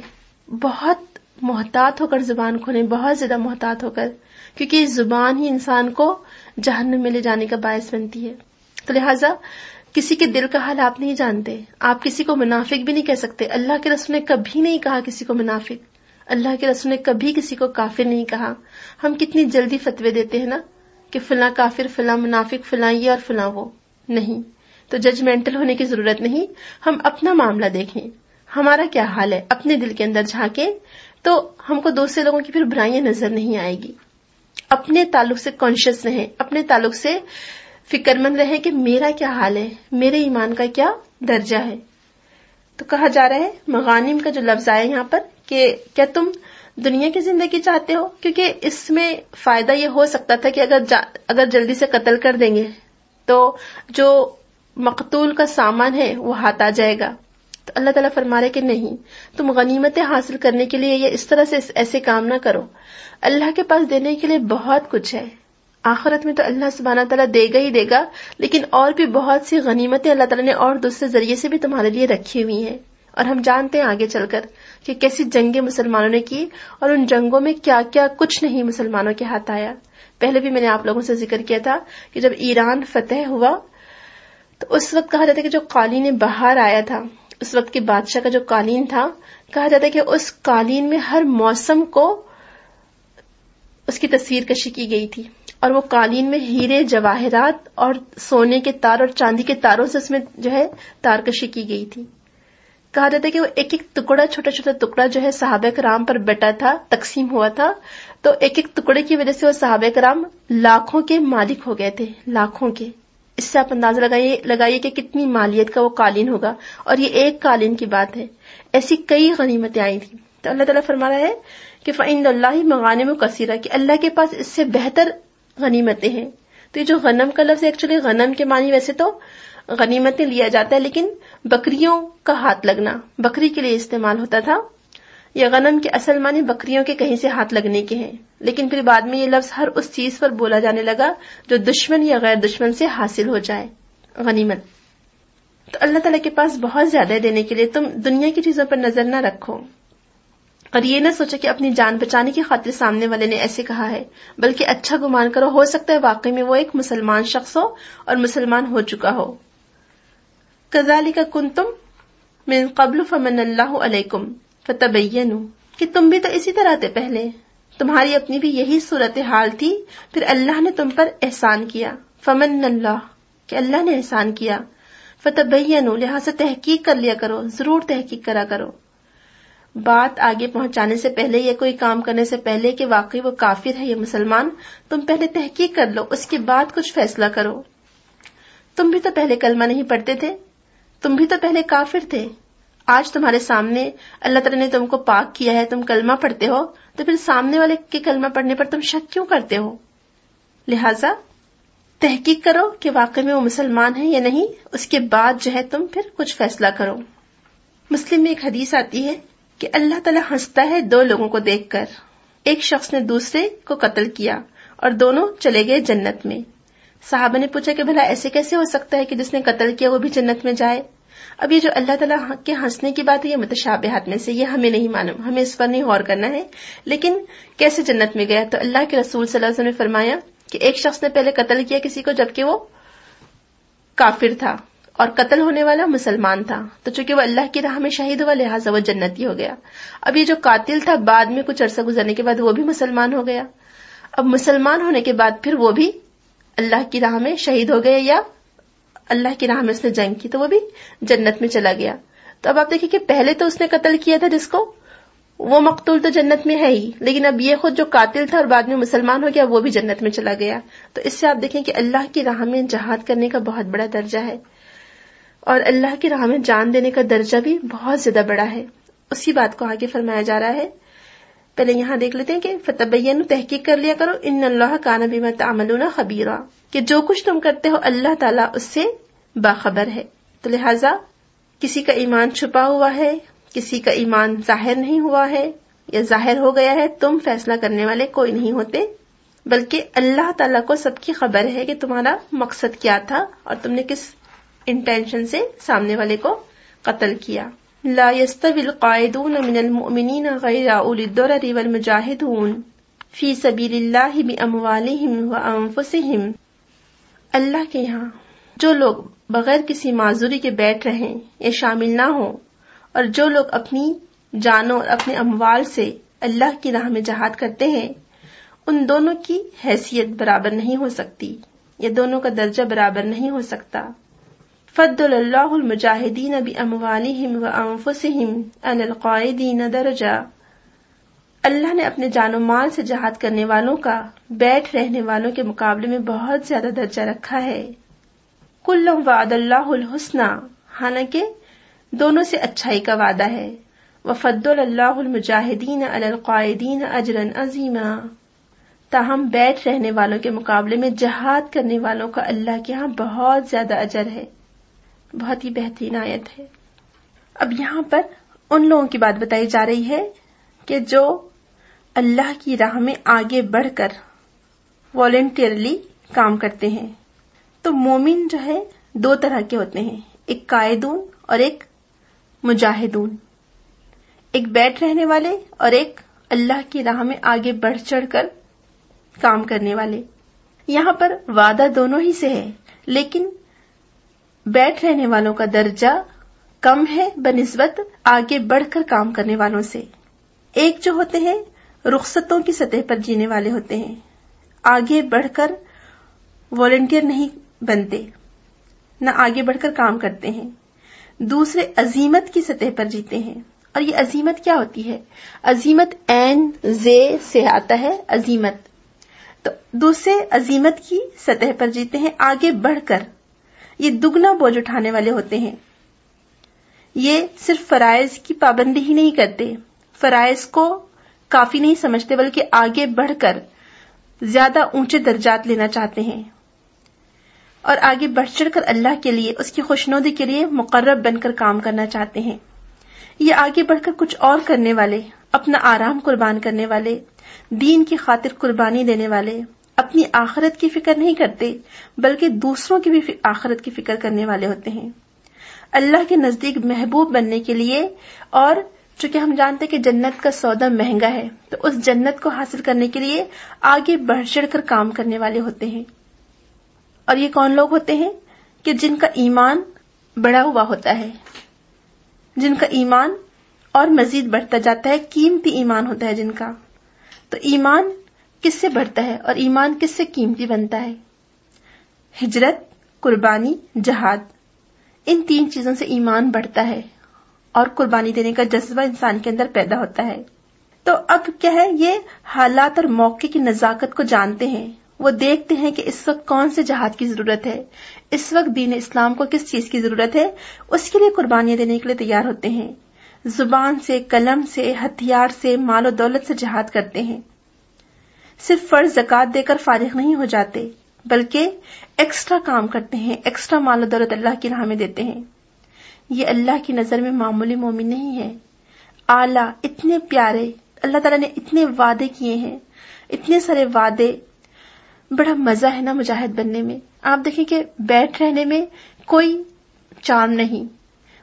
بہت محتاط ہو کر زبان کھولیں، بہت زیادہ محتاط ہو کر، کیونکہ زبان ہی انسان کو جہنم میں لے جانے کا باعث بنتی ہے. تو لہٰذا کسی کے دل کا حال آپ نہیں جانتے، آپ کسی کو منافق بھی نہیں کہہ سکتے. اللہ کے رسول نے کبھی نہیں کہا کسی کو منافق، اللہ کے رسول نے کبھی کسی کو کافر نہیں کہا. ہم کتنی جلدی فتوے دیتے ہیں نا کہ فلاں کافر، فلاں منافق، فلاں یہ اور فلاں وہ. نہیں، تو ججمنٹل ہونے کی ضرورت نہیں. ہم اپنا معاملہ دیکھیں، ہمارا کیا حال ہے، اپنے دل کے اندر جھانکیں تو ہم کو دوسرے لوگوں کی پھر برائیاں نظر نہیں آئے گی. اپنے تعلق سے کانشیس رہیں، اپنے تعلق سے فکر مند رہیں کہ میرا کیا حال ہے، میرے ایمان کا کیا درجہ ہے. تو کہا جا رہا ہے مغانم کا جو لفظ آیا یہاں پر کہ کیا تم دنیا کی زندگی چاہتے ہو، کیونکہ اس میں فائدہ یہ ہو سکتا تھا کہ اگر جا اگر جلدی سے قتل کر دیں گے تو جو مقتول کا سامان ہے وہ ہاتھ آ جائے گا. تو اللہ تعالیٰ فرما رہے کہ نہیں، تم غنیمتیں حاصل کرنے کے لیے یا اس طرح سے ایسے کام نہ کرو. اللہ کے پاس دینے کے لیے بہت کچھ ہے. آخرت میں تو اللہ سبحانہ تعالیٰ دے گا ہی دے گا، لیکن اور بھی بہت سی غنیمتیں اللہ تعالیٰ نے اور دوسرے ذریعے سے بھی تمہارے لیے رکھی ہوئی ہیں. اور ہم جانتے ہیں آگے چل کر کہ کیسی جنگیں مسلمانوں نے کی اور ان جنگوں میں کیا کیا کچھ نہیں مسلمانوں کے ہاتھ آیا. پہلے بھی میں نے آپ لوگوں سے ذکر کیا تھا کہ جب ایران فتح ہوا تو اس وقت کہا جاتا ہے کہ جو قالین بہار آیا تھا، اس وقت کے بادشاہ کا جو قالین تھا، کہا جاتا ہے کہ اس قالین میں ہر موسم کو اس کی تصویر کشی کی گئی تھی، اور وہ قالین میں ہیرے جواہرات اور سونے کے تار اور چاندی کے تاروں سے اس میں جو ہے تار کشی کی گئی تھی. کہا جاتا ہے کہ وہ ایک ایک ٹکڑا، چھوٹا چھوٹا ٹکڑا جو ہے صحابہ کرام پر بٹا تھا، تقسیم ہوا تھا، تو ایک ایک ٹکڑے کی وجہ سے وہ صحابہ کرام لاکھوں کے مالک ہو گئے تھے، لاکھوں کے. اس سے آپ اندازہ لگائیے لگائیے کہ کتنی مالیت کا وہ قالین ہوگا، اور یہ ایک قالین کی بات ہے. ایسی کئی غنیمتیں آئی تھیں. تو اللہ تعالیٰ فرما رہا ہے کہ فَإِنَّ اللَّهِ مَغَانِمُ كَثِيرَةٌ، کہ اللہ کے پاس اس سے بہتر غنیمتیں ہیں. تو یہ جو غنم کا لفظ ہے، ایکچولی غنم کے معنی ویسے تو غنیمتیں لیا جاتا ہے، لیکن بکریوں کا ہاتھ لگنا بکری کے لیے استعمال ہوتا تھا. یہ غنم کے اصل معنی بکریوں کے کہیں سے ہاتھ لگنے کے ہیں، لیکن پھر بعد میں یہ لفظ ہر اس چیز پر بولا جانے لگا جو دشمن یا غیر دشمن سے حاصل ہو جائے غنیمت. تو اللہ تعالیٰ کے پاس بہت زیادہ ہے دینے کے لیے. تم دنیا کی چیزوں پر نظر نہ رکھو اور یہ نہ سوچو کہ اپنی جان بچانے کی خاطر سامنے والے نے ایسے کہا ہے، بلکہ اچھا گمان کرو، ہو سکتا ہے واقعی میں وہ ایک مسلمان شخص ہو اور مسلمان ہو چکا ہو. کذالک کنتم من قبل فمن اللہ علیکم فتبینوا، کہ تم بھی تو اسی طرح تھے پہلے، تمہاری اپنی بھی یہی صورتحال تھی، پھر اللہ نے تم پر احسان کیا. فمن اللہ، کہ اللہ نے احسان کیا. فتبینوا، لہذا تحقیق کر لیا کرو، ضرور تحقیق کرا کرو. بات آگے پہنچانے سے پہلے یا کوئی کام کرنے سے پہلے کہ واقعی وہ کافر ہے یا مسلمان، تم پہلے تحقیق کر لو، اس کے بعد کچھ فیصلہ کرو. تم بھی تو پہلے کلمہ نہیں پڑھتے تھے، تم بھی تو پہلے کافر تھے. آج تمہارے سامنے اللہ تعالیٰ نے تم کو پاک کیا ہے، تم کلمہ پڑھتے ہو، تو پھر سامنے والے کے کلمہ پڑھنے پر تم شک کیوں کرتے ہو؟ لہٰذا تحقیق کرو کہ واقعی میں وہ مسلمان ہے یا نہیں، اس کے بعد جو ہے تم پھر کچھ فیصلہ کرو. مسلم میں ایک حدیث آتی ہے کہ اللہ تعالیٰ ہنستا ہے دو لوگوں کو دیکھ کر. ایک شخص نے دوسرے کو قتل کیا اور دونوں چلے گئے جنت میں. صحابہ نے پوچھا کہ بھلا ایسے کیسے ہو سکتا ہے کہ جس نے قتل کیا وہ بھی جنت میں جائے؟ اب یہ جو اللہ تعالیٰ کے ہنسنے کی بات ہے یہ متشابہات میں سے، یہ ہمیں نہیں معلوم، ہمیں اس پر نہیں غور کرنا ہے. لیکن کیسے جنت میں گیا؟ تو اللہ کے رسول صلی اللہ علیہ وسلم نے فرمایا کہ ایک شخص نے پہلے قتل کیا کسی کو جبکہ وہ کافر تھا، اور قتل ہونے والا مسلمان تھا، تو چونکہ وہ اللہ کی راہ میں شہید ہوا لہٰذا وہ جنتی ہو گیا. اب یہ جو قاتل تھا بعد میں کچھ عرصہ گزرنے کے بعد وہ بھی مسلمان ہو گیا. اب مسلمان ہونے کے بعد پھر وہ بھی اللہ کی راہ میں شہید ہو گئے یا اللہ کی راہ میں اس نے جنگ کی تو وہ بھی جنت میں چلا گیا. تو اب آپ دیکھیں کہ پہلے تو اس نے قتل کیا تھا جس کو، وہ مقتول تو جنت میں ہے ہی، لیکن اب یہ خود جو قاتل تھا اور بعد میں مسلمان ہو گیا وہ بھی جنت میں چلا گیا. تو اس سے آپ دیکھیں کہ اللہ کی راہ میں جہاد کرنے کا بہت بڑا درجہ ہے، اور اللہ کی راہ میں جان دینے کا درجہ بھی بہت زیادہ بڑا ہے. اسی بات کو آگے فرمایا جا رہا ہے. پہلے یہاں دیکھ لیتے ہیں کہ فتبینوا، تحقیق کر لیا کرو، ان اللہ کان بما تعملون خبیرا، کہ جو کچھ تم کرتے ہو اللہ تعالیٰ اس سے باخبر ہے. تو لہٰذا کسی کا ایمان چھپا ہوا ہے، کسی کا ایمان ظاہر نہیں ہوا ہے یا ظاہر ہو گیا ہے، تم فیصلہ کرنے والے کوئی نہیں ہوتے، بلکہ اللہ تعالیٰ کو سب کی خبر ہے کہ تمہارا مقصد کیا تھا اور تم نے کس انٹینشن سے سامنے والے کو قتل کیا. لا يستوي القاعدون من المؤمنين غير أولي الضرر والمجاهدون في سبيل الله بأموالهم وأنفسهم. اللہ کے یہاں جو لوگ بغیر کسی معذوری کے بیٹھ رہیں یا شامل نہ ہوں، اور جو لوگ اپنی جانوں اور اپنے اموال سے اللہ کی راہ میں جہاد کرتے ہیں، ان دونوں کی حیثیت برابر نہیں ہو سکتی، یا دونوں کا درجہ برابر نہیں ہو سکتا. فضل اللہ المجاہدین باموالہم وانفسہم علی القاعدین درجہ. اللہ نے اپنے جان و مال سے جہاد کرنے والوں کا بیٹھ رہنے والوں کے مقابلے میں بہت زیادہ درجہ رکھا ہے. کلہم وعد اللہ الحسنی، حالانکہ دونوں سے اچھائی کا وعدہ ہے. وفضل اللہ المجاہدین علی القاعدین اجرا عظیما، تاہم بیٹھ رہنے والوں کے مقابلے میں جہاد کرنے والوں کا اللہ کے ہاں بہت زیادہ اجر ہے. بہت ہی بہترین آیت ہے. اب یہاں پر ان لوگوں کی بات بتائی جا رہی ہے کہ جو اللہ کی راہ میں آگے بڑھ کر والنٹیئرلی کام کرتے ہیں. تو مومن جو ہے دو طرح کے ہوتے ہیں، ایک قائدون اور ایک مجاہدون، ایک بیٹھ رہنے والے اور ایک اللہ کی راہ میں آگے بڑھ چڑھ کر کام کرنے والے. یہاں پر وعدہ دونوں ہی سے ہے، لیکن بیٹھ رہنے والوں کا درجہ کم ہے بنسبت آگے بڑھ کر کام کرنے والوں سے. ایک جو ہوتے ہیں رخصتوں کی سطح پر جینے والے ہوتے ہیں، آگے بڑھ کر والنٹیئر نہیں بنتے، نہ آگے بڑھ کر کام کرتے ہیں. دوسرے عزیمت کی سطح پر جیتے ہیں. اور یہ عزیمت کیا ہوتی ہے؟ عزیمت عین زے سے آتا ہے عزیمت. تو دوسرے عزیمت کی سطح پر جیتے ہیں آگے بڑھ کر. یہ دگنا بوجھ اٹھانے والے ہوتے ہیں. یہ صرف فرائض کی پابندی ہی نہیں کرتے، فرائض کو کافی نہیں سمجھتے، بلکہ آگے بڑھ کر زیادہ اونچے درجات لینا چاہتے ہیں، اور آگے بڑھ چڑھ کر اللہ کے لیے، اس کی خوشنودی کے لیے مقرب بن کر کام کرنا چاہتے ہیں. یہ آگے بڑھ کر کچھ اور کرنے والے، اپنا آرام قربان کرنے والے، دین کی خاطر قربانی دینے والے، اپنی آخرت کی فکر نہیں کرتے بلکہ دوسروں کی بھی آخرت کی فکر کرنے والے ہوتے ہیں. اللہ کے نزدیک محبوب بننے کے لیے، اور چونکہ ہم جانتے کہ جنت کا سودا مہنگا ہے، تو اس جنت کو حاصل کرنے کے لیے آگے بڑھ چڑھ کر کام کرنے والے ہوتے ہیں. اور یہ کون لوگ ہوتے ہیں؟ کہ جن کا ایمان بڑا ہوا ہوتا ہے، جن کا ایمان اور مزید بڑھتا جاتا ہے، قیمتی ایمان ہوتا ہے جن کا. تو ایمان کس سے بڑھتا ہے اور ایمان کس سے قیمتی بنتا ہے؟ ہجرت، قربانی، جہاد، ان تین چیزوں سے ایمان بڑھتا ہے اور قربانی دینے کا جذبہ انسان کے اندر پیدا ہوتا ہے. تو اب کیا ہے، یہ حالات اور موقع کی نزاکت کو جانتے ہیں. وہ دیکھتے ہیں کہ اس وقت کون سے جہاد کی ضرورت ہے، اس وقت دین اسلام کو کس چیز کی ضرورت ہے، اس کے لیے قربانیاں دینے کے لیے تیار ہوتے ہیں. زبان سے، قلم سے، ہتھیار سے، مال و دولت سے جہاد کرتے ہیں. صرف فرض زکوٰۃ دے کر فارغ نہیں ہو جاتے بلکہ ایکسٹرا کام کرتے ہیں، ایکسٹرا مال و دولت اللہ کی راہ میں دیتے ہیں. یہ اللہ کی نظر میں معمولی مومن نہیں ہے، اعلیٰ، اتنے پیارے. اللہ تعالیٰ نے اتنے وعدے کیے ہیں، اتنے سارے وعدے. بڑا مزہ ہے نا مجاہد بننے میں. آپ دیکھیں کہ بیٹھ رہنے میں کوئی چارم نہیں،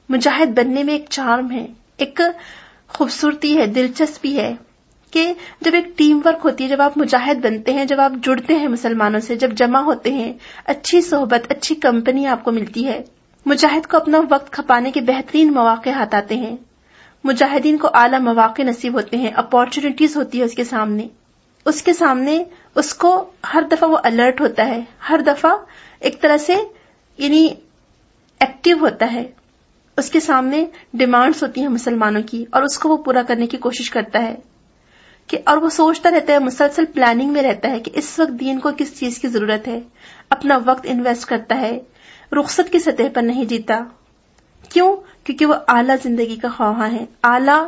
مجاہد بننے میں ایک چارم ہے، ایک خوبصورتی ہے، دلچسپی ہے کہ جب ایک ٹیم ورک ہوتی ہے، جب آپ مجاہد بنتے ہیں، جب آپ جڑتے ہیں مسلمانوں سے، جب جمع ہوتے ہیں، اچھی صحبت، اچھی کمپنی آپ کو ملتی ہے، مجاہد کو اپنا وقت کھپانے کے بہترین مواقع ہاتھ آتے ہیں، مجاہدین کو اعلیٰ مواقع نصیب ہوتے ہیں، اپارچونٹیز ہوتی ہے اس کے سامنے اس کے سامنے اس کو ہر دفعہ وہ الرٹ ہوتا ہے، ہر دفعہ ایک طرح سے یعنی ایکٹیو ہوتا ہے، اس کے سامنے ڈیمانڈز ہوتی ہیں مسلمانوں کی اور اس کو وہ پورا کرنے کی کوشش کرتا ہے کہ اور وہ سوچتا رہتا ہے، مسلسل پلاننگ میں رہتا ہے کہ اس وقت دین کو کس چیز کی ضرورت ہے، اپنا وقت انویسٹ کرتا ہے، رخصت کی سطح پر نہیں جیتا. کیوں؟ کیونکہ وہ اعلیٰ زندگی کا خواہاں ہے، اعلیٰ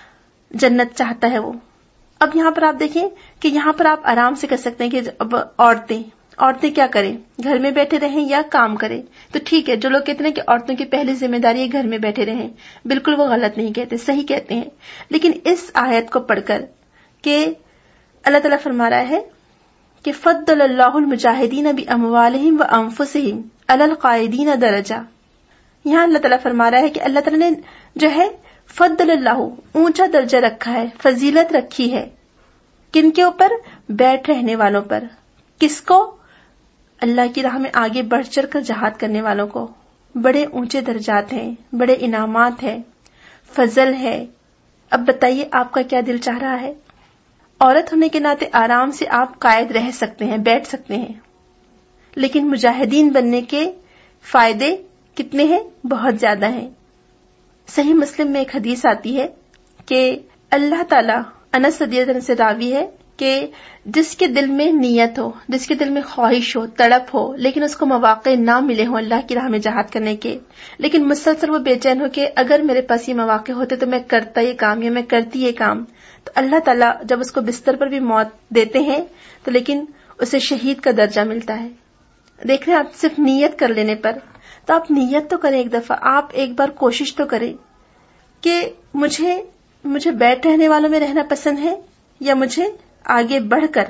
جنت چاہتا ہے وہ. اب یہاں پر آپ دیکھیں کہ یہاں پر آپ آرام سے کر سکتے ہیں کہ اب عورتیں عورتیں کیا کریں، گھر میں بیٹھے رہیں یا کام کریں. تو ٹھیک ہے، جو لوگ کہتے ہیں کہ عورتوں کی پہلی ذمہ داری ہے گھر میں بیٹھے رہیں، بالکل وہ غلط نہیں کہتے، صحیح کہتے ہیں. لیکن اس آیت کو پڑھ کر کہ اللہ تعالیٰ فرما رہا ہے کہ فضل اللہ المجاہدین باموالہم وانفسہم علی القاعدین درجہ، یہاں اللہ تعالیٰ فرما رہا ہے کہ اللہ تعالیٰ نے جو ہے فضل اللہ اونچا درجہ رکھا ہے، فضیلت رکھی ہے کن کے اوپر؟ بیٹھ رہنے والوں پر. کس کو؟ اللہ کی راہ میں آگے بڑھ چڑھ کر جہاد کرنے والوں کو. بڑے اونچے درجات ہیں، بڑے انعامات ہیں، فضل ہے. اب بتائیے آپ کا کیا دل چاہ رہا ہے؟ عورت ہونے کے ناطے آرام سے آپ قائد رہ سکتے ہیں، بیٹھ سکتے ہیں، لیکن مجاہدین بننے کے فائدے کتنے ہیں؟ بہت زیادہ ہیں. صحیح مسلم میں ایک حدیث آتی ہے کہ اللہ تعالیٰ، انس رضی اللہ عنہ سے راوی ہے کہ جس کے دل میں نیت ہو، جس کے دل میں خواہش ہو، تڑپ ہو، لیکن اس کو مواقع نہ ملے ہوں اللہ کی راہ میں جہاد کرنے کے، لیکن مسلسل وہ بے چین ہو کہ اگر میرے پاس یہ مواقع ہوتے تو میں کرتا یہ کام یا میں کرتی یہ کام، تو اللہ تعالیٰ جب اس کو بستر پر بھی موت دیتے ہیں تو لیکن اسے شہید کا درجہ ملتا ہے. دیکھ رہے ہیں آپ، صرف نیت کر لینے پر. تو آپ نیت تو کریں، ایک دفعہ آپ ایک بار کوشش تو کریں کہ مجھے مجھے بیٹھ رہنے والوں میں رہنا پسند ہے یا مجھے آگے بڑھ کر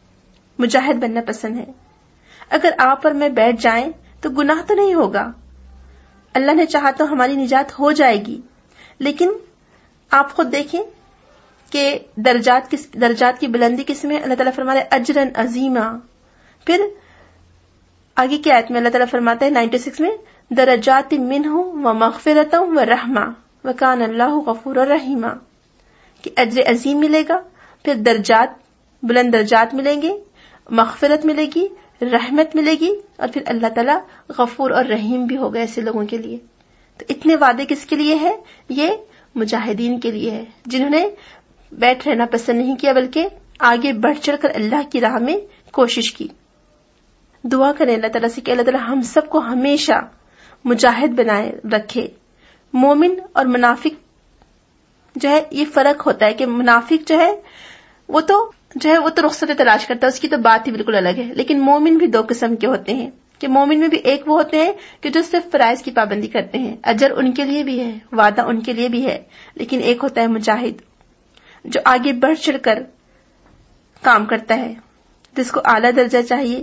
مجاہد بننا پسند ہے. اگر آپ اور میں بیٹھ جائیں تو گناہ تو نہیں ہوگا، اللہ نے چاہا تو ہماری نجات ہو جائے گی. لیکن آپ خود دیکھیں کہ درجات کس درجات کی بلندی کس میں؟ اللہ تعالیٰ فرماتا ہے اجرن عظیما. پھر آگے کی آیت میں اللہ تعالیٰ فرماتا ہے نائنٹی سکس میں درجات منہ و مغفرۃ و رحمہ وکان اللہ غفورا رحیما، کہ اجر عظیم ملے گا، پھر درجات بلند درجات ملیں گے، مغفرت ملے گی، رحمت ملے گی، اور پھر اللہ تعالیٰ غفور اور رحیم بھی ہوگا ایسے لوگوں کے لیے. تو اتنے وعدے کس کے لیے ہے؟ یہ مجاہدین کے لیے ہے جنہوں نے بیٹھ رہنا پسند نہیں کیا بلکہ آگے بڑھ چڑھ کر اللہ کی راہ میں کوشش کی. دعا کریں اللہ تعالیٰ سے کہ اللہ تعالیٰ ہم سب کو ہمیشہ مجاہد بنائے رکھے. مومن اور منافق جو ہے یہ فرق ہوتا ہے کہ منافق جو ہے وہ تو جو ہے وہ تو رخصت تلاش کرتا ہے، اس کی تو بات ہی بالکل الگ ہے. لیکن مومن بھی دو قسم کے ہوتے ہیں کہ مومن میں بھی ایک وہ ہوتے ہیں کہ جو صرف فرائض کی پابندی کرتے ہیں، اجر ان کے لیے بھی ہے، وعدہ ان کے لیے بھی ہے. لیکن ایک ہوتا ہے مجاہد جو آگے بڑھ چڑھ کر کام کرتا ہے، جس کو اعلیٰ درجہ چاہیے.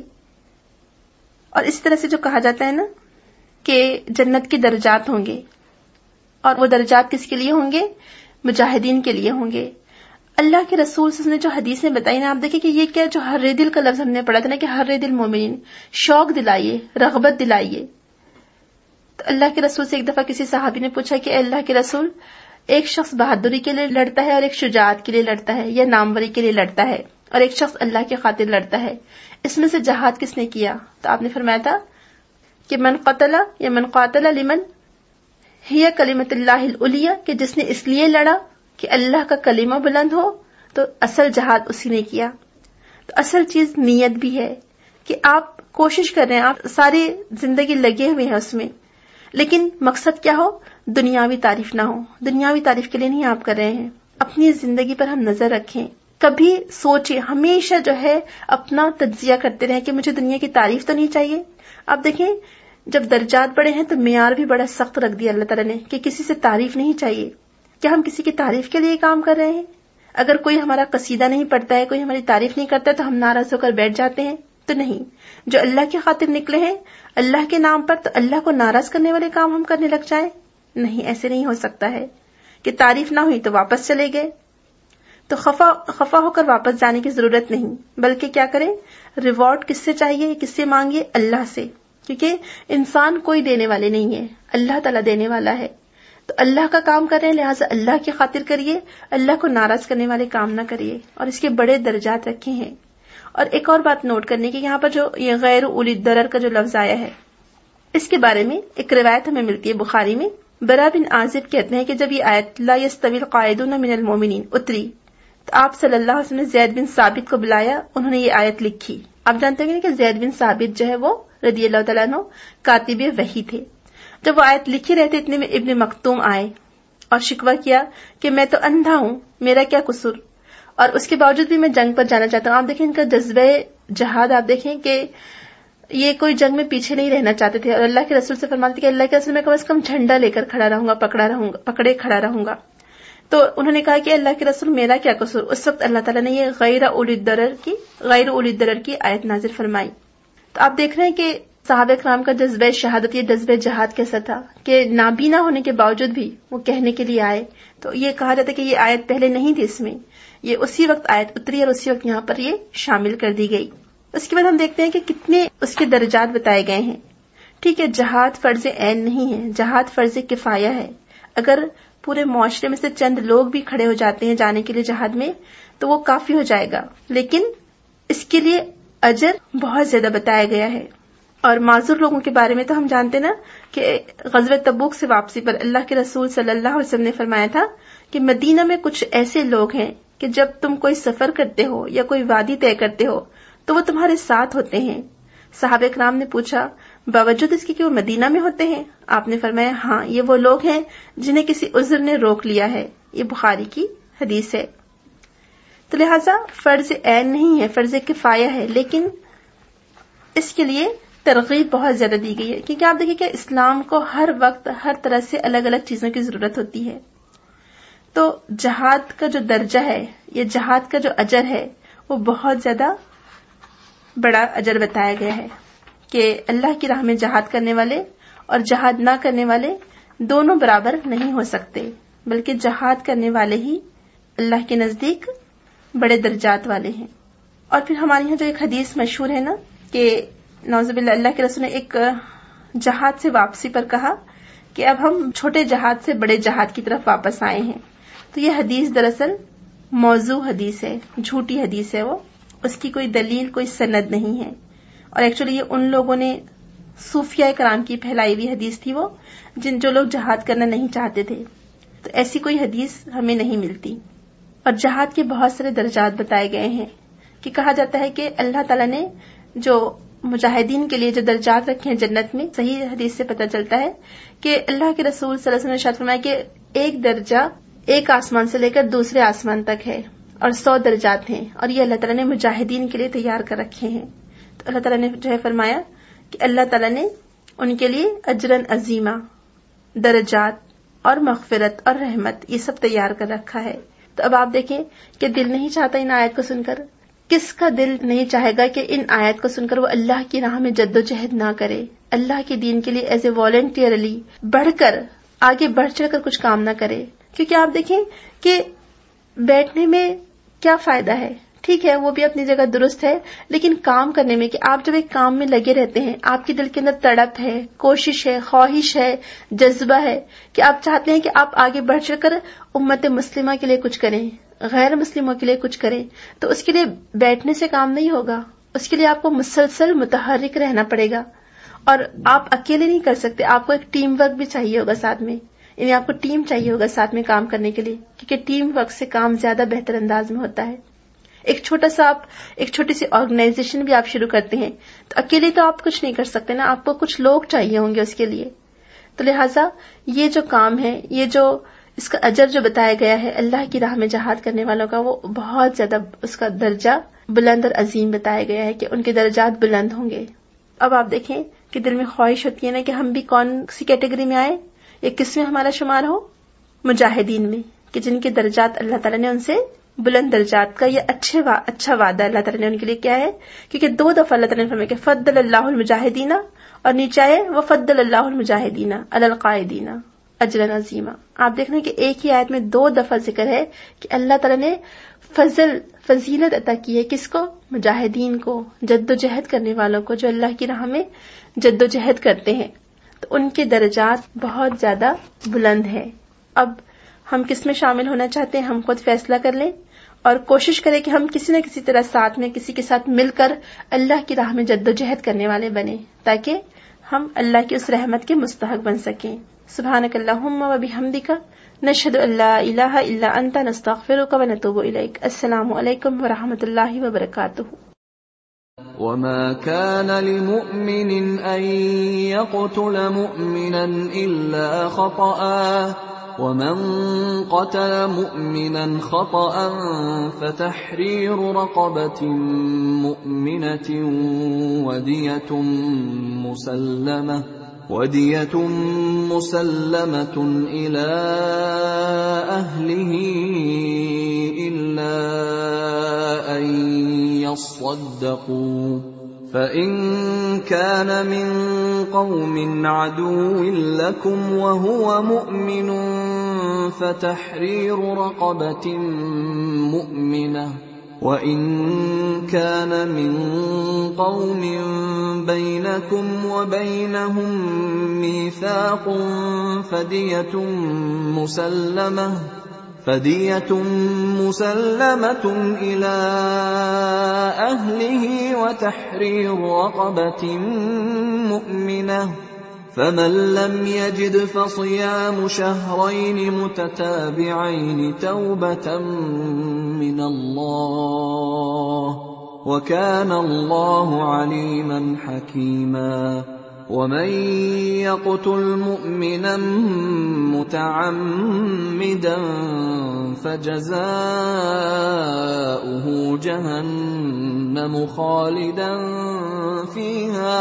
اور اس طرح سے جو کہا جاتا ہے نا کہ جنت کے درجات ہوں گے، اور وہ درجات کس کے لیے ہوں گے؟ مجاہدین کے لیے ہوں گے. اللہ کے رسول صلی اللہ علیہ وسلم نے جو حدیث میں بتائی نا، آپ دیکھیں کہ یہ کیا جو ہر دل کا لفظ ہم نے پڑھا تھا نا کہ ہر دل مومنین، شوق دلائیے، رغبت دلائیے. تو اللہ کے رسول سے ایک دفعہ کسی صحابی نے پوچھا کہ اے اللہ کے رسول، ایک شخص بہادری کے لیے لڑتا ہے اور ایک شجاعت کے لیے لڑتا ہے یا ناموری کے لیے لڑتا ہے، اور ایک شخص اللہ کی خاطر لڑتا ہے، اس میں سے جہاد کس نے کیا؟ تو آپ نے فرمایا تھا کہ من قتل یا من قاتل لمن ہی کلمۃ اللہ العلیٰ، کہ جس نے اس لیے لڑا کہ اللہ کا کلمہ بلند ہو، تو اصل جہاد اسی نے کیا. تو اصل چیز نیت بھی ہے کہ آپ کوشش کر رہے ہیں، آپ ساری زندگی لگے ہوئے ہیں اس میں، لیکن مقصد کیا ہو؟ دنیاوی تعریف نہ ہو. دنیاوی تعریف کے لیے نہیں آپ کر رہے ہیں. اپنی زندگی پر ہم نظر رکھیں، کبھی سوچیں، ہمیشہ جو ہے اپنا تجزیہ کرتے رہیں کہ مجھے دنیا کی تعریف تو نہیں چاہیے. آپ دیکھیں جب درجات بڑے ہیں تو معیار بھی بڑا سخت رکھ دیا اللہ تعالیٰ نے کہ کسی سے تعریف نہیں چاہیے. کیا ہم کسی کی تعریف کے لیے کام کر رہے ہیں؟ اگر کوئی ہمارا قصیدہ نہیں پڑھتا ہے، کوئی ہماری تعریف نہیں کرتا ہے تو ہم ناراض ہو کر بیٹھ جاتے ہیں؟ تو نہیں. جو اللہ کی خاطر نکلے ہیں اللہ کے نام پر، تو اللہ کو ناراض کرنے والے کام ہم کرنے لگ جائیں؟ نہیں، ایسے نہیں ہو سکتا ہے کہ تعریف نہ ہوئی تو واپس چلے گئے. تو خفا خفا ہو کر واپس جانے کی ضرورت نہیں، بلکہ کیا کریں، ریوارڈ کس سے چاہیے، کس سے مانگیے، اللہ سے، کیونکہ انسان کوئی دینے والے نہیں ہے، اللہ تعالیٰ دینے والا ہے. تو اللہ کا کام کر رہے ہیں، لہٰذا اللہ کی خاطر کریے، اللہ کو ناراض کرنے والے کام نہ کریے. اور اس کے بڑے درجات رکھے ہیں. اور ایک اور بات نوٹ کرنے کی، یہاں پر جو یہ غیر اولی الضرر کا جو لفظ آیا ہے، اس کے بارے میں ایک روایت ہمیں ملتی ہے بخاری میں. برا بن عازب کہتے ہیں کہ جب یہ آیت لا یستوی القاعدون من المؤمنین اتری تو آپ صلی اللہ علیہ وسلم نے زید بن ثابت کو بلایا، انہوں نے یہ آیت لکھی. آپ جانتے ہیں کہ زید بن ثابت جو ہے وہ رضی اللہ تعالیٰ عنہ کاتب وحی تھے. جب وہ آیت لکھی رہتے اتنے میں ابن مکتوم آئے اور شکوہ کیا کہ میں تو اندھا ہوں، میرا کیا قصور، اور اس کے باوجود بھی میں جنگ پر جانا چاہتا ہوں. آپ دیکھیں ان کا جذبہ جہاد، آپ دیکھیں کہ یہ کوئی جنگ میں پیچھے نہیں رہنا چاہتے تھے، اور اللہ کے رسول سے فرماتے کہ اللہ کے رسول میں کم از کم جھنڈا لے کر کھڑا رہوں گا، پکڑا رہوں گا پکڑے کھڑا رہوں گا. تو انہوں نے کہا کہ اللہ کے رسول میرا کیا قصور. اس وقت اللہ تعالیٰ نے یہ غیر اولی الضرر کی غیر اولی الضرر کی آیت نازل فرمائی. تو آپ دیکھ رہے ہیں کہ صحابہ کرام کا جذبہ شہادت، یہ جذبہ جہاد کیسا تھا کہ نابینا ہونے کے باوجود بھی وہ کہنے کے لیے آئے. تو یہ کہا جاتا ہے کہ یہ آیت پہلے نہیں تھی، اس میں یہ اسی وقت آیت اتری اور اسی وقت یہاں پر یہ شامل کر دی گئی. اس کے بعد ہم دیکھتے ہیں کہ کتنے اس کے درجات بتائے گئے ہیں. ٹھیک ہے، جہاد فرض عین نہیں ہے، جہاد فرض کفایہ ہے. اگر پورے معاشرے میں سے چند لوگ بھی کھڑے ہو جاتے ہیں جانے کے لیے جہاد میں تو وہ کافی ہو جائے گا، لیکن اس کے لیے اجر بہت زیادہ بتایا گیا ہے. اور معذور لوگوں کے بارے میں تو ہم جانتے نا کہ غزوہ تبوک سے واپسی پر اللہ کے رسول صلی اللہ علیہ وسلم نے فرمایا تھا کہ مدینہ میں کچھ ایسے لوگ ہیں کہ جب تم کوئی سفر کرتے ہو یا کوئی وادی طے کرتے ہو تو وہ تمہارے ساتھ ہوتے ہیں. صحابہ کرام نے پوچھا باوجود اس کے کہ وہ مدینہ میں ہوتے ہیں؟ آپ نے فرمایا ہاں، یہ وہ لوگ ہیں جنہیں کسی عذر نے روک لیا ہے. یہ بخاری کی حدیث ہے. تو لہٰذا فرض عین نہیں ہے، فرض کفایہ ہے، لیکن اس کے لیے ترغیب بہت زیادہ دی گئی ہے. کیونکہ آپ دیکھیں کہ اسلام کو ہر وقت ہر طرح سے الگ الگ چیزوں کی ضرورت ہوتی ہے. تو جہاد کا جو درجہ ہے، یہ جہاد کا جو اجر ہے، وہ بہت زیادہ بڑا اجر بتایا گیا ہے کہ اللہ کی راہ میں جہاد کرنے والے اور جہاد نہ کرنے والے دونوں برابر نہیں ہو سکتے، بلکہ جہاد کرنے والے ہی اللہ کے نزدیک بڑے درجات والے ہیں. اور پھر ہمارے یہاں جو ایک حدیث مشہور ہے نا کہ نعوذ باللہ اللہ کے رسول نے ایک جہاد سے واپسی پر کہا کہ اب ہم چھوٹے جہاد سے بڑے جہاد کی طرف واپس آئے ہیں. تو یہ حدیث دراصل موضوع حدیث ہے، جھوٹی حدیث ہے، وہ اس کی کوئی دلیل کوئی سند نہیں ہے. اور ایکچولی یہ ان لوگوں نے صوفیاء کرام کی پھیلائی ہوئی حدیث تھی، وہ جن جو لوگ جہاد کرنا نہیں چاہتے تھے. تو ایسی کوئی حدیث ہمیں نہیں ملتی. اور جہاد کے بہت سارے درجات بتائے گئے ہیں کہ کہا جاتا ہے کہ اللہ تعالیٰ نے جو مجاہدین کے لیے جو درجات رکھے ہیں جنت میں، صحیح حدیث سے پتہ چلتا ہے کہ اللہ کے رسول صلی اللہ علیہ وسلم نے ارشاد فرمایا کہ ایک درجہ ایک آسمان سے لے کر دوسرے آسمان تک ہے اور سو درجات ہیں، اور یہ اللہ تعالیٰ نے مجاہدین کے لیے تیار کر رکھے ہیں. تو اللہ تعالیٰ نے جو ہے فرمایا کہ اللہ تعالیٰ نے ان کے لیے اجرن عظیمہ، درجات اور مغفرت اور رحمت، یہ سب تیار کر رکھا ہے. تو اب آپ دیکھیں کہ دل نہیں چاہتا ان آیت کو سن کر، کس کا دل نہیں چاہے گا کہ ان آیت کو سن کر وہ اللہ کی راہ میں جد و جہد نہ کرے، اللہ کے دین کے لیے ایز اے والنٹیئرلی بڑھ کر آگے بڑھ چڑھ کر کچھ کام نہ کرے. کیونکہ آپ دیکھیں کہ بیٹھنے میں کیا فائدہ ہے، ٹھیک ہے وہ بھی اپنی جگہ درست ہے، لیکن کام کرنے میں کہ آپ جب ایک کام میں لگے رہتے ہیں، آپ کے دل کے اندر تڑپ ہے، کوشش ہے، خواہش ہے، جذبہ ہے کہ آپ چاہتے ہیں کہ آپ آگے بڑھ چڑھ کر امت مسلمہ کے لیے کچھ کریں، غیر مسلموں کے لیے کچھ کریں، تو اس کے لیے بیٹھنے سے کام نہیں ہوگا. اس کے لیے آپ کو مسلسل متحرک رہنا پڑے گا، اور آپ اکیلے نہیں کر سکتے، آپ کو ایک ٹیم ورک بھی چاہیے ہوگا ساتھ میں، یعنی آپ کو ٹیم چاہیے ہوگا ساتھ میں کام کرنے کے لیے، کیونکہ ٹیم ورک سے کام زیادہ بہتر انداز میں ہوتا ہے. ایک چھوٹا سا آپ ایک چھوٹی سی آرگنائزیشن بھی آپ شروع کرتے ہیں تو اکیلے تو آپ کچھ نہیں کر سکتے نا، آپ کو کچھ لوگ چاہیے ہوں گے اس کے لیے. تو لہٰذا یہ جو کام ہے، یہ جو اس کا اجر جو بتایا گیا ہے اللہ کی راہ میں جہاد کرنے والوں کا، وہ بہت زیادہ اس کا درجہ بلند اور عظیم بتایا گیا ہے کہ ان کے درجات بلند ہوں گے. اب آپ دیکھیں کہ دل میں خواہش ہوتی ہے نا کہ ہم بھی کون سی کیٹیگری میں آئے یا کس میں ہمارا شمار ہو، مجاہدین میں، کہ جن کے درجات اللہ تعالیٰ نے ان سے بلند درجات کا یہ اچھے وا, اچھا وعدہ اللہ تعالیٰ نے ان کے لیے کیا ہے. کیونکہ دو دفعہ اللہ تعالیٰ نے فرمایا کہ فضل اللہ المجاہدین، اور نیچے ہے وفضل اللہ المجاہدین علی القاعدین. अजरन अजीमा। आप देख रहे हैं कि एक ही आयत में दो दफा जिक्र है कि अल्लाह ताला ने फजल फजीलत अता की है। किसको? मुजाहिदीन को, जद्दोजहद करने वालों को, जो अल्लाह की राह में जद्दोजहद करते हैं, तो उनके दर्जात बहुत ज्यादा बुलंद है। अब हम किस में शामिल होना चाहते हैं, हम खुद फैसला कर लें और कोशिश करें कि हम किसी न किसी तरह साथ में, किसी के साथ मिलकर अल्लाह की राह में जद्दोजहद करने वाले बने, ताकि हम अल्लाह की उस रहमत के मुस्तहक बन सकें। सुब्हानकल्लाहुम्मा व बिहम्दिका नशहदु अल्ला इलाहा इल्ला अंता नस्तगफिरुका व नतूबु इलैक। अस्सलामु अलैकुम व रहमतुल्लाहि व बरकातुहू। वमा कान लिमुमिनिन अन यक़तुल मुमिनन इल्ला ख़तअ वमन क़तल मुमिनन ख़तअन फ़तहरीरु रक़बतिन मुमिनतिन वदियतुन मुसल्लमह वदियतुन मुसल्लमतुन इला अहलिही इल्ला अन यस्सद्दक़ू फ़इन कान मिन क़ौमिन अदुव्विन लकुम वहुव मुअ्मिनुन फ़तहरीरु रक़बतिन मुअ्मिनह वइन कान मिन क़ौमिन बैनकुम व बैनहुम मीसाक़ुन फ़दियतुन मुसल्लमह फ़दियतुन मुसल्लमतुन इला अहलिही व तहरीरु रक़बतिन मुअ्मिनह फमन लम यजिद फसियामु शहरैन मुतताबिዐैन तौबतन मिनल्लाह व काना अल्लाहु अलीमन हकीमा। वमन यक़तुल मुमिनन मुतअम्मिदन फजज़ाउहु जहन्नम खालिदन फीहा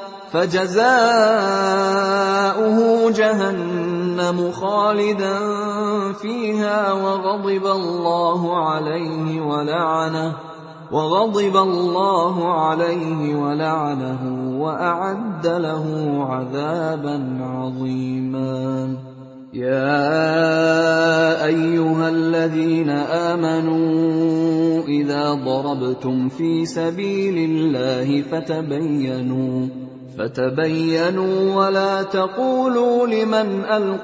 फजज़ाउहु जहन्नम खालिदन फीहा वग़ज़िब अल्लाहु अलैहि वलअनहु वग़ज़िब अल्लाहु अलैहि वलअनहु वअअद्द लहु अज़ाबन अज़ीमा। या अय्युहल्लज़ीन आमनू इज़ा ضربتم في سبيل الله فتبينू فتبينوا ولا تقولوا لمن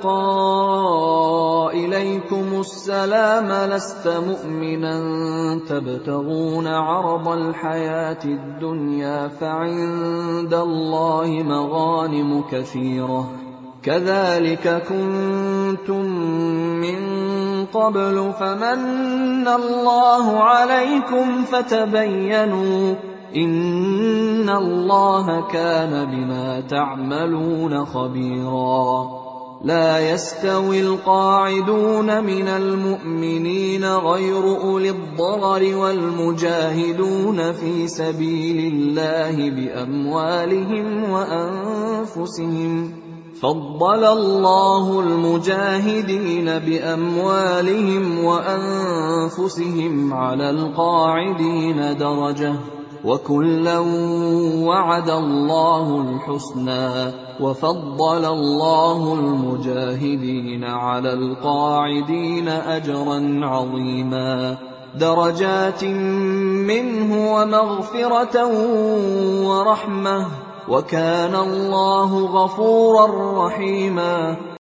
ألقى إليكم السلام لست مؤمنا تبتغون عرض الحياة الدنيا فعند الله مغانم كثيرة كذلك كنتم من قبل فمن الله عليكم فتبينوا إن الله كان بما تعملون خبيرا. لا يستوي القاعدون من المؤمنين غير أولي الضرر والمجاهدون في سبيل الله بأموالهم وأنفسهم فضل الله المجاهدين بأموالهم وأنفسهم على القاعدين درجة وكلا وعد الله الحسنى وفضل الله المجاهدين على القاعدين أجرا عظيما درجات منه ومغفرة ورحمة وكان الله غفورا رحيما.